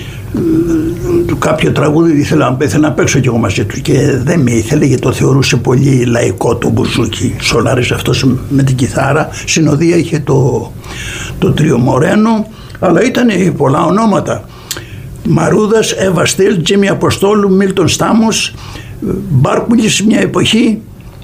κάποιο τραγούδι, ήθελα να παίξω κι εγώ μαζί του και δεν με ήθελε, γιατί το θεωρούσε πολύ λαϊκό το μπουζούκι. Σολάρισε αυτός με την κιθάρα, συνοδεία είχε το τρίο Μορένο, αλλά ήταν πολλά ονόματα. Μαρούδας, Εύα Στυλ, Τζίμι Αποστόλου, Μίλτον Στάμος, Μπάρκουλης μια εποχή.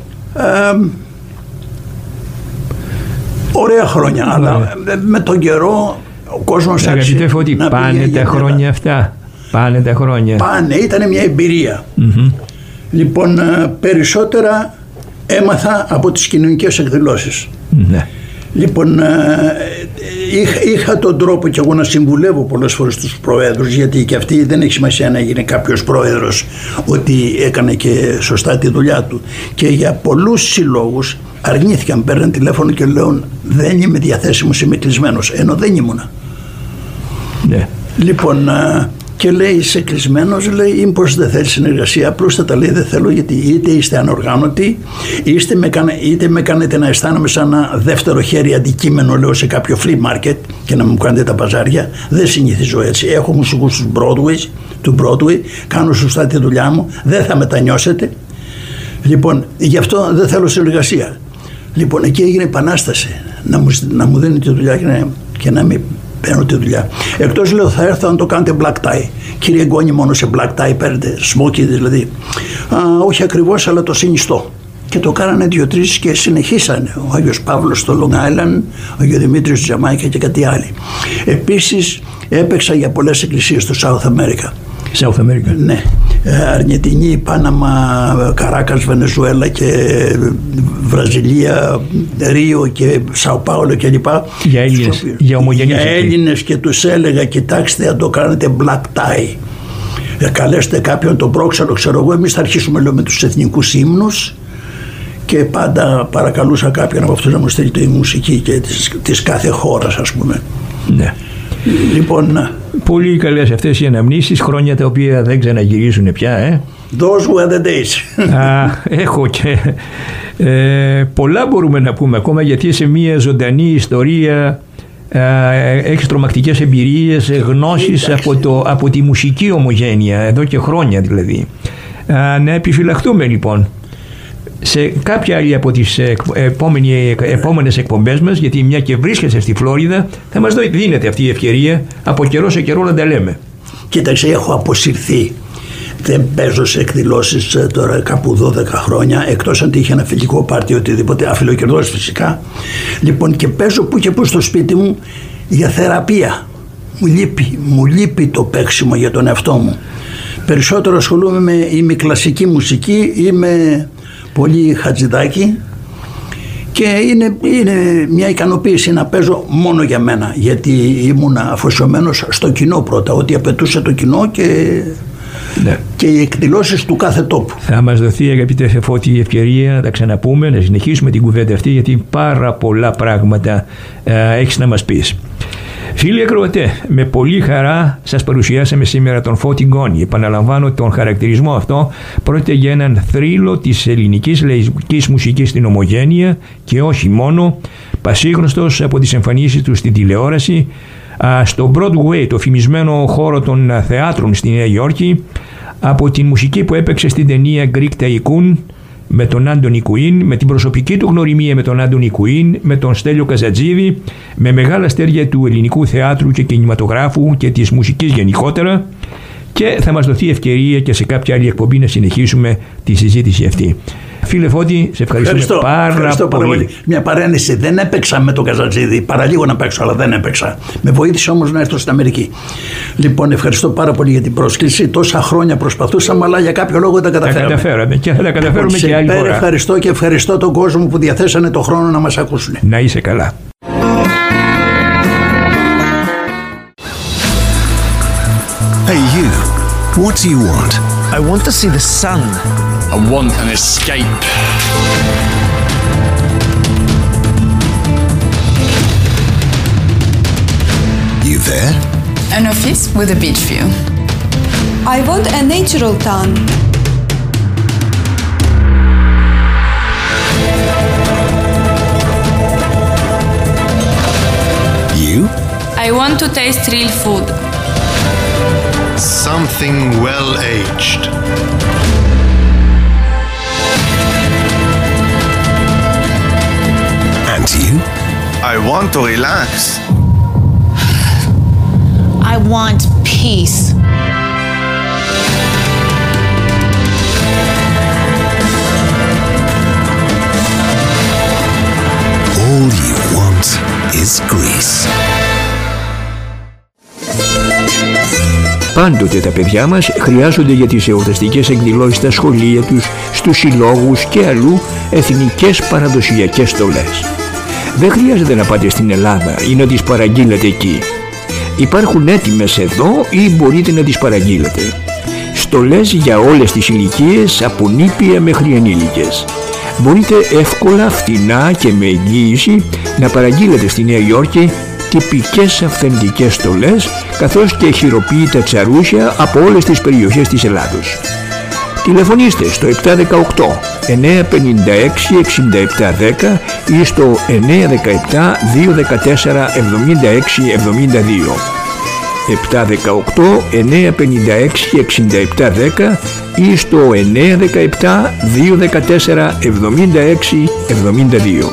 Ωραία χρόνια, αλλά με τον καιρό ο κόσμος άρχισε να πήγε. Πάνε τα χρόνια αυτά. Πάνε τα χρόνια. Πάνε, ήταν μια εμπειρία. Λοιπόν, περισσότερα έμαθα από τις κοινωνικές εκδηλώσεις. Ναι. Λοιπόν, είχα τον τρόπο κι εγώ να συμβουλεύω πολλές φορές τους προέδρους, γιατί και αυτή δεν έχει σημασία να γίνει κάποιος πρόεδρος ότι έκανε και σωστά τη δουλειά του. Και για πολλούς συλλόγους αρνήθηκαν, παίρναν τηλέφωνο και λέω δεν είμαι διαθέσιμος, είμαι κλεισμένος, ενώ δεν ήμουνα. Ναι. Λοιπόν, Και λέει, είσαι κλεισμένος, λέει, ή πως δεν θέλει συνεργασία. Απλούστατα λέει, δεν θέλω, γιατί είτε είστε ανοργάνωτοι, είτε με κάνετε να αισθάνομαι σαν ένα δεύτερο χέρι αντικείμενο, λέω, σε κάποιο flea market και να μου κάνετε τα παζάρια. Δεν συνηθίζω έτσι. Έχω μουσικούς του Broadway, κάνω σωστά τη δουλειά μου, δεν θα μετανιώσετε. Λοιπόν, γι' αυτό δεν θέλω συνεργασία. Λοιπόν, εκεί έγινε επανάσταση. Να μου δίνει τη δουλειά και να μην παίρνω τη δουλειά. Εκτός, λέω, θα έρθω να το κάνετε black tie. Κύριε Γκόνη, μόνο σε black tie παίρνετε, smoky δηλαδή. Όχι ακριβώς, αλλά το συνιστώ. Και το κάνανε 2-3 και συνεχίσανε. Ο Άγιος Παύλος στο Long Island, ο Άγιος Δημήτριος στη Τζαμάικα και κάτι άλλοι. Επίσης, έπαιξα για πολλές εκκλησίες στο South America. South America. Ναι. Αργεντινή, Πάναμα, Καράκας, Βενεζουέλα και Βραζιλία, Ρίο και Σαο Πάολο κλπ. Για ομογενείς. Για Έλληνες, και τους έλεγα, κοιτάξτε, αν το κάνετε black tie. Καλέστε κάποιον τον πρόξενο, ξέρω εγώ, εμείς θα αρχίσουμε, λέω, με τους εθνικούς ύμνους, και πάντα παρακαλούσα κάποιον από αυτούς να μου στείλει τη μουσική και της κάθε χώρας, ας πούμε. Ναι. Λοιπόν, πολύ καλές αυτές οι αναμνήσεις, χρόνια τα οποία δεν ξαναγυρίζουν πια. Those were the days. Έχω και πολλά μπορούμε να πούμε ακόμα, γιατί σε μια ζωντανή ιστορία έχεις τρομακτικές εμπειρίες, γνώσεις από τη μουσική ομογένεια, εδώ και χρόνια δηλαδή. Να επιφυλαχτούμε λοιπόν σε κάποια άλλη από τις επόμενες εκπομπές μας, γιατί μια και βρίσκεσαι στη Φλόριδα, θα μας δίνεται αυτή η ευκαιρία από καιρό σε καιρό να τα λέμε. Κοίταξε, έχω αποσυρθεί. Δεν παίζω σε εκδηλώσεις τώρα κάπου 12 χρόνια, εκτός αν τύχει ένα φιλικό πάρτι, οτιδήποτε, αφιλοκερδός φυσικά. Λοιπόν, και παίζω που και που στο σπίτι μου για θεραπεία. Μου λείπει το παίξιμο για τον εαυτό μου. Περισσότερο ασχολούμαι με ημικλασική μουσική, είμαι πολύ χατζηδάκι, και είναι μια ικανοποίηση να παίζω μόνο για μένα, γιατί ήμουν αφοσιωμένος στο κοινό πρώτα, ό,τι απαιτούσε το κοινό και οι εκδηλώσεις του κάθε τόπου. Θα μας δοθεί, αγαπητέ Φώτη, η ευκαιρία να τα ξαναπούμε, να συνεχίσουμε την κουβέντα αυτή, γιατί πάρα πολλά πράγματα έχεις να μας πεις. Φίλοι ακροατέ, με πολύ χαρά σας παρουσιάσαμε σήμερα τον Φώτη Γκόνη. Επαναλαμβάνω τον χαρακτηρισμό αυτό. Πρόκειται για έναν θρύλο της ελληνικής λαϊκής μουσικής στην ομογένεια, και όχι μόνο, πασίγνωστος από τις εμφανίσεις του στην τηλεόραση, στο Broadway, το φημισμένο χώρο των θεάτρων στη Νέα Υόρκη, από την μουσική που έπαιξε στην ταινία Greek Tycoon με τον Άντονι Κουίν, με την προσωπική του γνωριμία με τον Άντονι Κουίν, με τον Στέλιο Καζατζίδη, με μεγάλα αστέρια του ελληνικού θεάτρου και κινηματογράφου και της μουσικής γενικότερα, και θα μας δοθεί ευκαιρία και σε κάποια άλλη εκπομπή να συνεχίσουμε τη συζήτηση αυτή. Φίλε Φώτη, σε ευχαριστώ πάρα πολύ. Μια παρένθεση, δεν έπαιξα με τον Καζατζίδη, παραλίγο να παίξω, αλλά δεν έπαιξα. Με βοήθησε όμως να έρθω στην Αμερική. Λοιπόν, ευχαριστώ πάρα πολύ για την πρόσκληση. Τόσα χρόνια προσπαθούσαμε, αλλά για κάποιο λόγο δεν τα καταφέραμε. Τα καταφέραμε και θα τα καταφέρουμε και άλλη φορά. Ευχαριστώ, και ευχαριστώ τον κόσμο που διαθέσανε τον χρόνο να μας ακούσουν. Να είσαι καλά. Hey you, what do you want? I want to see the sun. I want an escape. You there? An office with a beach view. I want a natural town. You? I want to taste real food. Something well-aged. And you? I want to relax. I want peace. All you want is Greece. Πάντοτε τα παιδιά μας χρειάζονται για τις εορταστικές εκδηλώσεις στα σχολεία τους, στους συλλόγους και αλλού εθνικές παραδοσιακές στολές. Δεν χρειάζεται να πάτε στην Ελλάδα ή να τις παραγγείλετε εκεί. Υπάρχουν έτοιμες εδώ ή μπορείτε να τις παραγγείλετε. Στολές για όλες τις ηλικίες, από νήπια μέχρι ενήλικες. Μπορείτε εύκολα, φτηνά και με εγγύηση να παραγγείλετε στη Νέα Υόρκη τυπικές αυθεντικές στολές, καθώς και χειροποίητα τσαρούσια από όλες τις περιοχές της Ελλάδος. Τηλεφωνήστε στο 718 956 6710 ή στο 917 214 76 72. 718 956 6710 ή στο 917 214 76 72.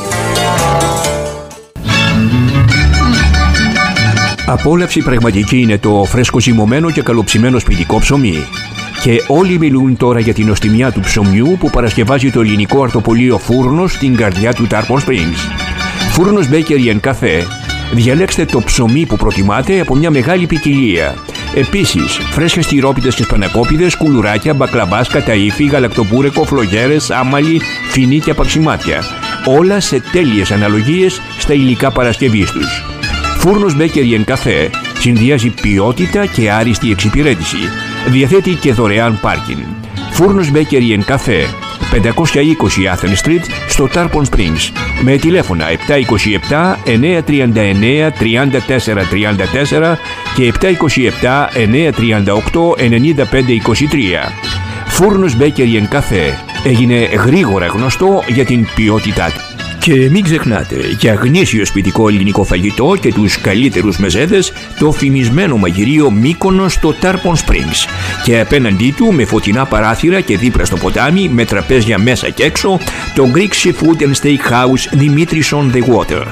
Απόλαυση πραγματική είναι το φρέσκο ζυμωμένο και καλοψημένο σπιτικό ψωμί. Και όλοι μιλούν τώρα για την νοστιμιά του ψωμιού που παρασκευάζει το ελληνικό αρτοπολείο Φούρνος στην καρδιά του Tarpon Springs. Φούρνος Bakery & Café. Διαλέξτε το ψωμί που προτιμάτε από μια μεγάλη ποικιλία. Επίσης, φρέσκες τυρόπιτες και σπανακόπιδες, κουλουράκια, μπακλαβάς, καταΐφι, γαλακτοπούρεκο, φλογέρες, άμαλι, φινί και απαξιμάτια. Όλα σε τέλειες αναλογίες στα υλικά παρασκευής τους. Φούρνος Bakery & Café συνδυάζει ποιότητα και άριστη εξυπηρέτηση. Διαθέτει και δωρεάν πάρκινγκ. Φούρνος Bakery & Café, 520 Athens Street στο Tarpon Springs, με τηλέφωνα 727 939 3434 και 727 938 9523. Φούρνος Bakery & Café έγινε γρήγορα γνωστό για την ποιότητά του. Και μην ξεχνάτε, για γνήσιο σπιτικό ελληνικό φαγητό και τους καλύτερους μεζέδες, το φημισμένο μαγειρίο Μύκονος στο Tarpon Springs. Και απέναντί του, με φωτεινά παράθυρα και δίπλα στο ποτάμι, με τραπέζια μέσα και έξω, το Greek Seafood and Steakhouse Dimitris on the Water.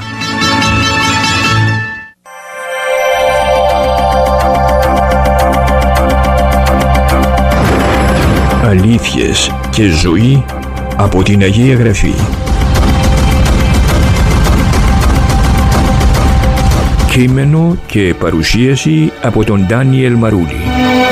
Αλήθειες και ζωή από την Αγία Γραφή. Κείμενο και παρουσίαση από τον Ντάνιελ Μαρούλη.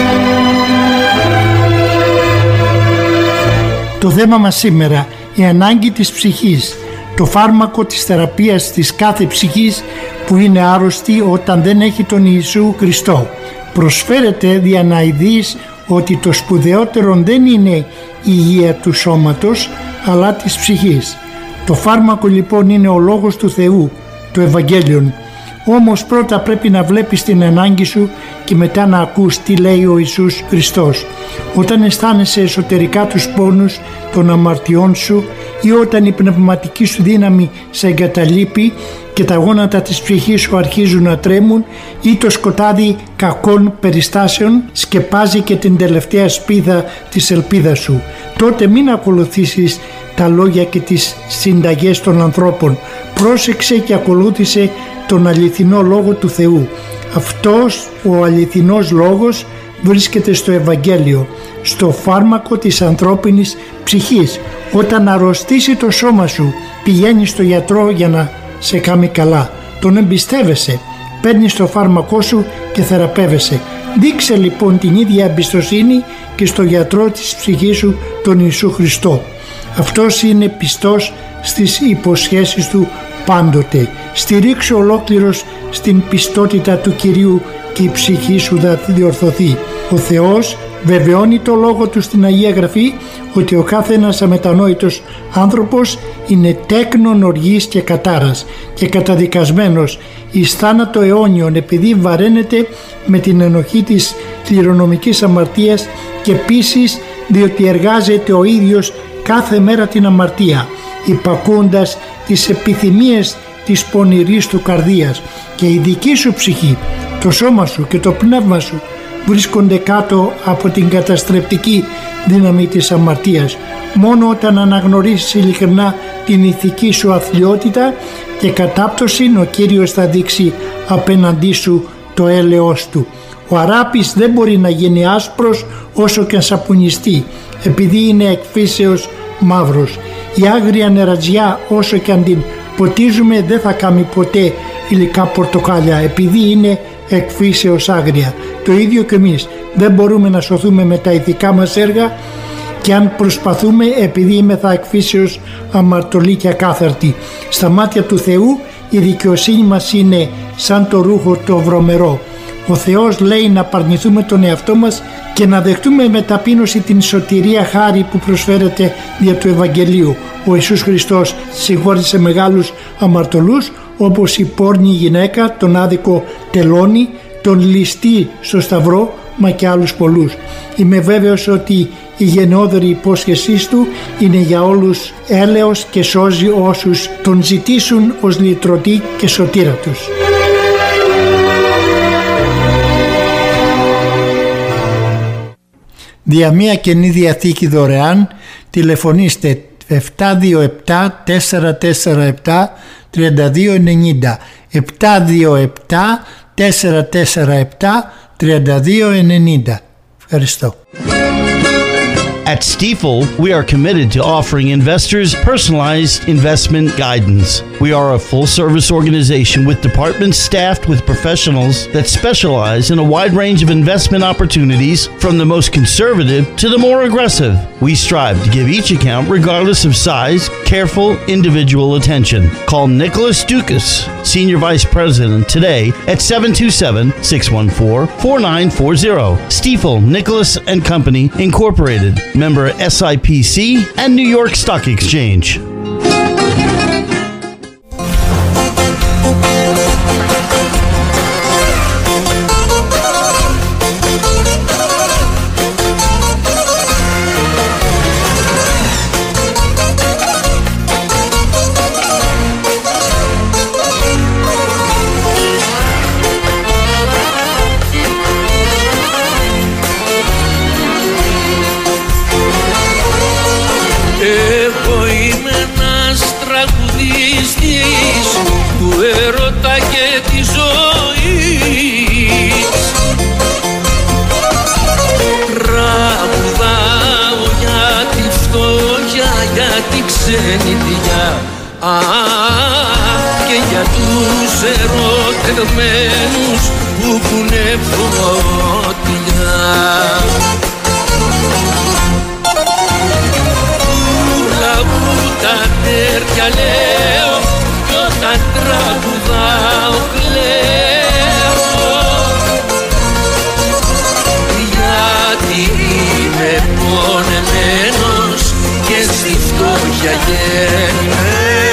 Το θέμα μας σήμερα, η ανάγκη της ψυχής, το φάρμακο της θεραπείας της κάθε ψυχής που είναι άρρωστη όταν δεν έχει τον Ιησού Χριστό. Προσφέρεται δια να ειδείς ότι το σπουδαιότερο δεν είναι η υγεία του σώματος, αλλά της ψυχής. Το φάρμακο λοιπόν είναι ο Λόγος του Θεού, το Ευαγγέλιο. Όμως πρώτα πρέπει να βλέπεις την ανάγκη σου και μετά να ακούς τι λέει ο Ιησούς Χριστός. Όταν αισθάνεσαι εσωτερικά τους πόνους των αμαρτιών σου ή όταν η πνευματική σου δύναμη σε εγκαταλείπει και τα γόνατα της ψυχής σου αρχίζουν να τρέμουν ή το σκοτάδι κακών περιστάσεων σκεπάζει και την τελευταία σπίδα της ελπίδας σου, τότε μην ακολουθήσεις τα λόγια και τις συνταγές των ανθρώπων. Πρόσεξε και ακολούθησε τον αληθινό Λόγο του Θεού. Αυτός ο αληθινός Λόγος βρίσκεται στο Ευαγγέλιο, στο φάρμακο της ανθρώπινης ψυχής. Όταν αρρωστήσει το σώμα σου, πηγαίνεις στο γιατρό για να σε κάνει καλά. Τον εμπιστεύεσαι, παίρνεις το φάρμακό σου και θεραπεύεσαι. Δείξε λοιπόν την ίδια εμπιστοσύνη και στο γιατρό της ψυχής σου, τον Ιησού Χριστό. Αυτός είναι πιστός στις υποσχέσεις του πάντοτε. Στηρίξου ολόκληρος στην πιστότητα του Κυρίου και η ψυχή σου θα διορθωθεί. Ο Θεός βεβαιώνει το Λόγο Του στην Αγία Γραφή ότι ο κάθε ένας αμετανόητος άνθρωπος είναι τέκνον οργής και κατάρας και καταδικασμένος εις θάνατο αιώνιον επειδή βαραίνεται με την ενοχή της κληρονομικής αμαρτίας και επίσης διότι εργάζεται ο ίδιος κάθε μέρα την αμαρτία, υπακούοντας τις επιθυμίες της πονηρής του καρδίας, και η δική σου ψυχή, το σώμα σου και το πνεύμα σου βρίσκονται κάτω από την καταστρεπτική δύναμη της αμαρτίας. Μόνο όταν αναγνωρίσεις ειλικρινά την ηθική σου αθλιότητα και κατάπτωση, ο Κύριος θα δείξει απέναντί σου το έλεος Του. Ο αράπης δεν μπορεί να γίνει άσπρος όσο και σαπουνιστεί, επειδή είναι εκ φύσεως μαύρος. Η άγρια νερατζιά, όσο και αν την ποτίζουμε, δεν θα κάνει ποτέ υλικά πορτοκάλια, επειδή είναι εκ φύσεως άγρια. Το ίδιο και εμείς δεν μπορούμε να σωθούμε με τα ηθικά μας έργα, και αν προσπαθούμε, επειδή είμεθα εκ φύσεως αμαρτωλοί και ακάθαρτοι. Στα μάτια του Θεού η δικαιοσύνη μας είναι σαν το ρούχο το βρωμερό. Ο Θεός λέει να παρνηθούμε τον εαυτό μας και να δεχτούμε με ταπείνωση την σωτηρία χάρη που προσφέρεται δια του Ευαγγελίου. Ο Ιησούς Χριστός συγχώρησε μεγάλους αμαρτωλούς, όπως η πόρνη γυναίκα, τον άδικο τελώνη, τον ληστή στο σταυρό, μα και άλλους πολλούς. Είμαι βέβαιος ότι η γενναιόδορη υπόσχεσή του είναι για όλους έλεος και σώζει όσους τον ζητήσουν ως λυτρωτή και σωτήρα τους. Δια μία Καινή Διαθήκη δωρεάν τηλεφωνήστε 727-447-3290, 727-447-3290. Ευχαριστώ. At Stifel, we are committed to offering investors personalized investment guidance. We are a full-service organization with departments staffed with professionals that specialize in a wide range of investment opportunities, from the most conservative to the more aggressive. We strive to give each account, regardless of size, careful individual attention. Call Nicholas Dukas, Senior Vice President, today at 727-614-4940. Stifel, Nicholas and Company, Incorporated. Member SIPC and New York Stock Exchange. Και για τους ερωτευμένους που έχουνε φωτιά, του λαού τα τέρια λέω κι όταν τραγουδάω κλαίω, γιατί είμαι πονεμένος και στη φτώχεια γεννημένος.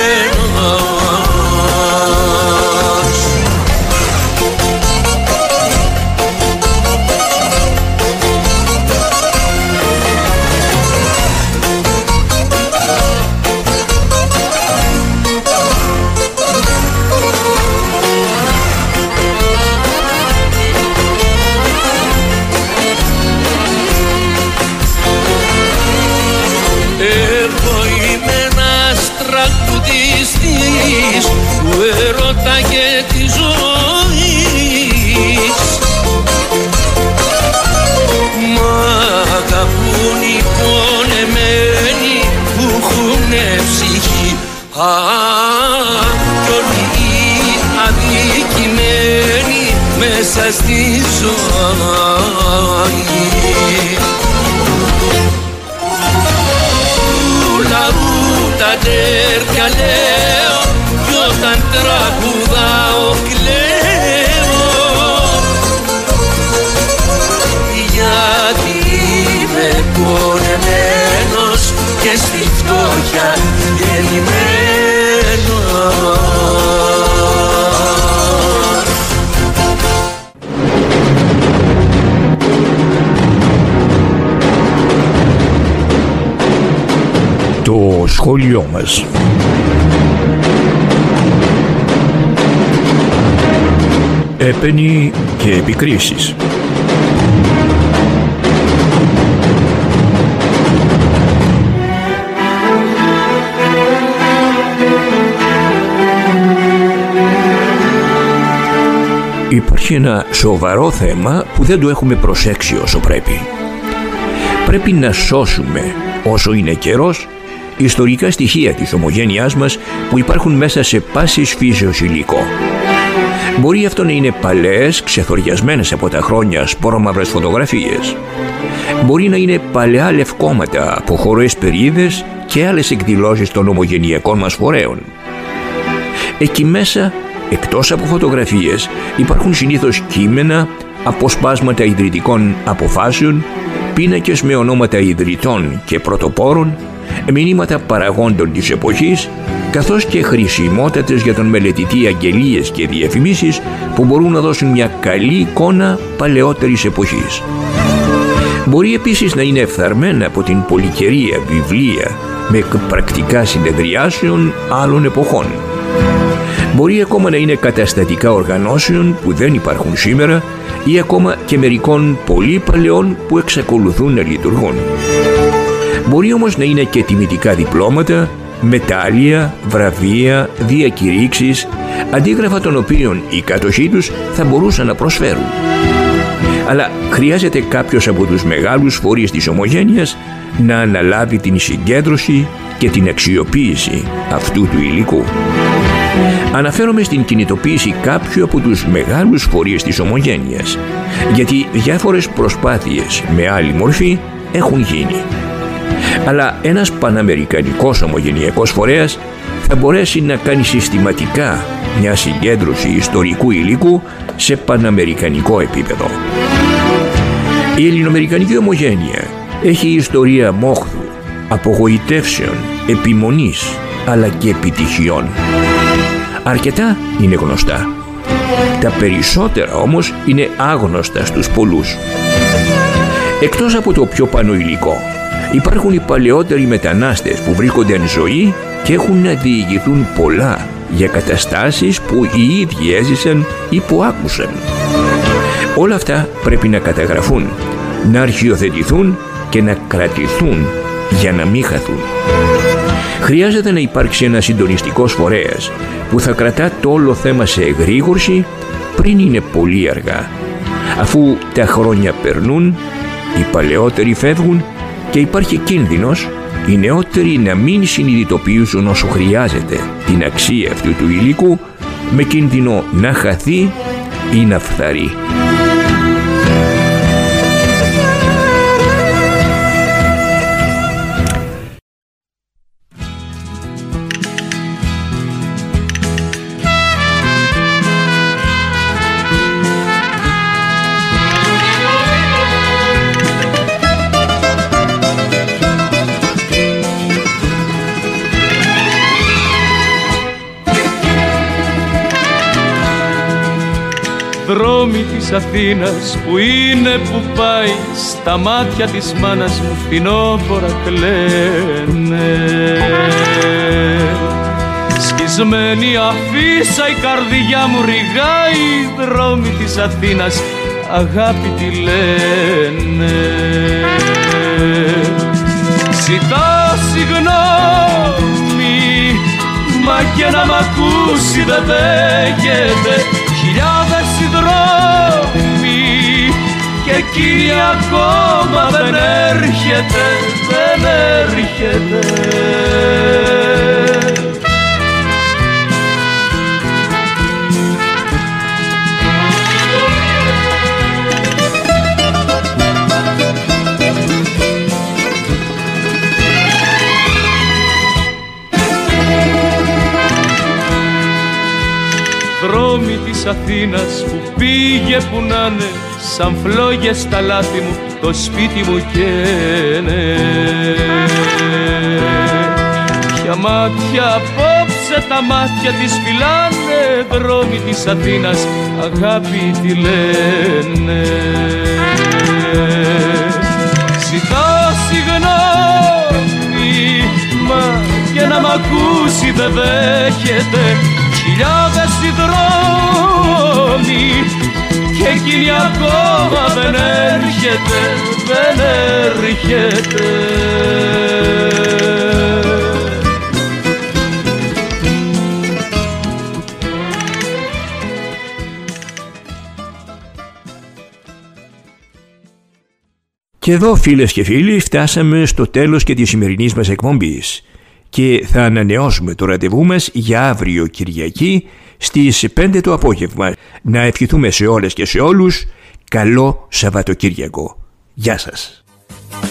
Του έρωτα και της ζωής, μ' αγαπούν οι πονεμένοι που έχουνε ψυχή, κι όλοι οι αδικημένοι μέσα στη ζωή. Του λαού τα τέρια λέω κι όταν τραγουδάω κλαίω, γιατί είμαι πονεμένος και στη φτώχεια γεννημένος. Το σχόλιο μας. Έπαινοι και επικρίσεις. Υπάρχει ένα σοβαρό θέμα που δεν το έχουμε προσέξει όσο πρέπει. Πρέπει να σώσουμε, όσο είναι καιρός, ιστορικά στοιχεία της ομογένειάς μας που υπάρχουν μέσα σε πάσης φύσεως υλικό. Μπορεί αυτό να είναι παλαιές, ξεθοριασμένες από τα χρόνια σπόρομαυρες φωτογραφίες. Μπορεί να είναι παλαιά λευκόματα από χορές περίδες και άλλες εκδηλώσεις των ομογενειακών μας φορέων. Εκεί μέσα, εκτός από φωτογραφίες, υπάρχουν συνήθως κείμενα, αποσπάσματα ιδρυτικών αποφάσεων, πίνακες με ονόματα ιδρυτών και πρωτοπόρων, μηνύματα παραγόντων της εποχής, καθώς και χρησιμότατες για τον μελετητή αγγελίες και διαφημίσεις που μπορούν να δώσουν μια καλή εικόνα παλαιότερης εποχής. Μπορεί επίσης να είναι εφθαρμένα από την πολυκαιρία βιβλία με πρακτικά συνεδριάσεων άλλων εποχών. Μπορεί ακόμα να είναι καταστατικά οργανώσεων που δεν υπάρχουν σήμερα ή ακόμα και μερικών πολύ παλαιών που εξακολουθούν να λειτουργούν. Μπορεί όμως να είναι και τιμητικά διπλώματα, μετάλλια, βραβεία, διακηρύξεις, αντίγραφα των οποίων οι κάτοχοί τους θα μπορούσαν να προσφέρουν. Αλλά χρειάζεται κάποιος από τους μεγάλους φορείς της ομογένειας να αναλάβει την συγκέντρωση και την αξιοποίηση αυτού του υλικού. Αναφέρομαι στην κινητοποίηση κάποιου από τους μεγάλους φορείς της ομογένειας, γιατί διάφορες προσπάθειες με άλλη μορφή έχουν γίνει. Αλλά ένας παναμερικανικός ομογενειακός φορέας θα μπορέσει να κάνει συστηματικά μια συγκέντρωση ιστορικού υλικού σε παναμερικανικό επίπεδο. Η ελληνοαμερικανική ομογένεια έχει ιστορία μόχθου, απογοητεύσεων, επιμονής αλλά και επιτυχιών. Αρκετά είναι γνωστά. Τα περισσότερα όμως είναι άγνωστα στους πολλούς. Εκτός από το πιο πάνω υλικό, υπάρχουν οι παλαιότεροι μετανάστες που βρίσκονται εν ζωή και έχουν να διηγηθούν πολλά για καταστάσεις που οι ίδιοι έζησαν ή που άκουσαν. Όλα αυτά πρέπει να καταγραφούν, να αρχιοθετηθούν και να κρατηθούν για να μην χαθούν. Χρειάζεται να υπάρξει ένα συντονιστικός φορέας που θα κρατά το όλο θέμα σε εγρήγορση πριν είναι πολύ αργά, αφού τα χρόνια περνούν, οι παλαιότεροι φεύγουν και υπάρχει κίνδυνος οι νεότεροι να μην συνειδητοποιήσουν όσο χρειάζεται την αξία αυτού του υλικού, με κίνδυνο να χαθεί ή να φθαρεί. Δρόμοι της Αθήνας που είναι που πάει, στα μάτια της μάνας μου φθινόπορα κλαίνε. Σκισμένη αφίσα η καρδιά μου ρηγάει, δρόμοι της Αθήνας αγάπη τη λένε. Ζητά συγγνώμη, μα και να μ' ακούσει δεν δέχεται. Χιλιάδες οι δρόμοι και εκείνη ακόμα δεν έρχεται, δεν έρχεται. Δρόμοι της Αθήνας που πήγε που να'ναι, σαν φλόγες στα λάθη μου το σπίτι μου καίνε. Ποια μάτια απόψε τα μάτια της φυλάνε, δρόμοι της Αθήνας αγάπη τη λένε. Ζητά συγγνώμη, μα και να μ' ακούσει δεν δέχεται. Χιλιάδες οι δρόμοι και εκείνη ακόμα δεν έρχεται, δεν έρχεται. Και εδώ, φίλες και φίλοι, φτάσαμε στο τέλος και της σημερινής μας εκπομπής και θα ανανεώσουμε το ραντεβού μας για αύριο Κυριακή στις 5 το απόγευμα. Να ευχηθούμε σε όλες και σε όλους καλό Σαββατοκύριακο. Γεια σας.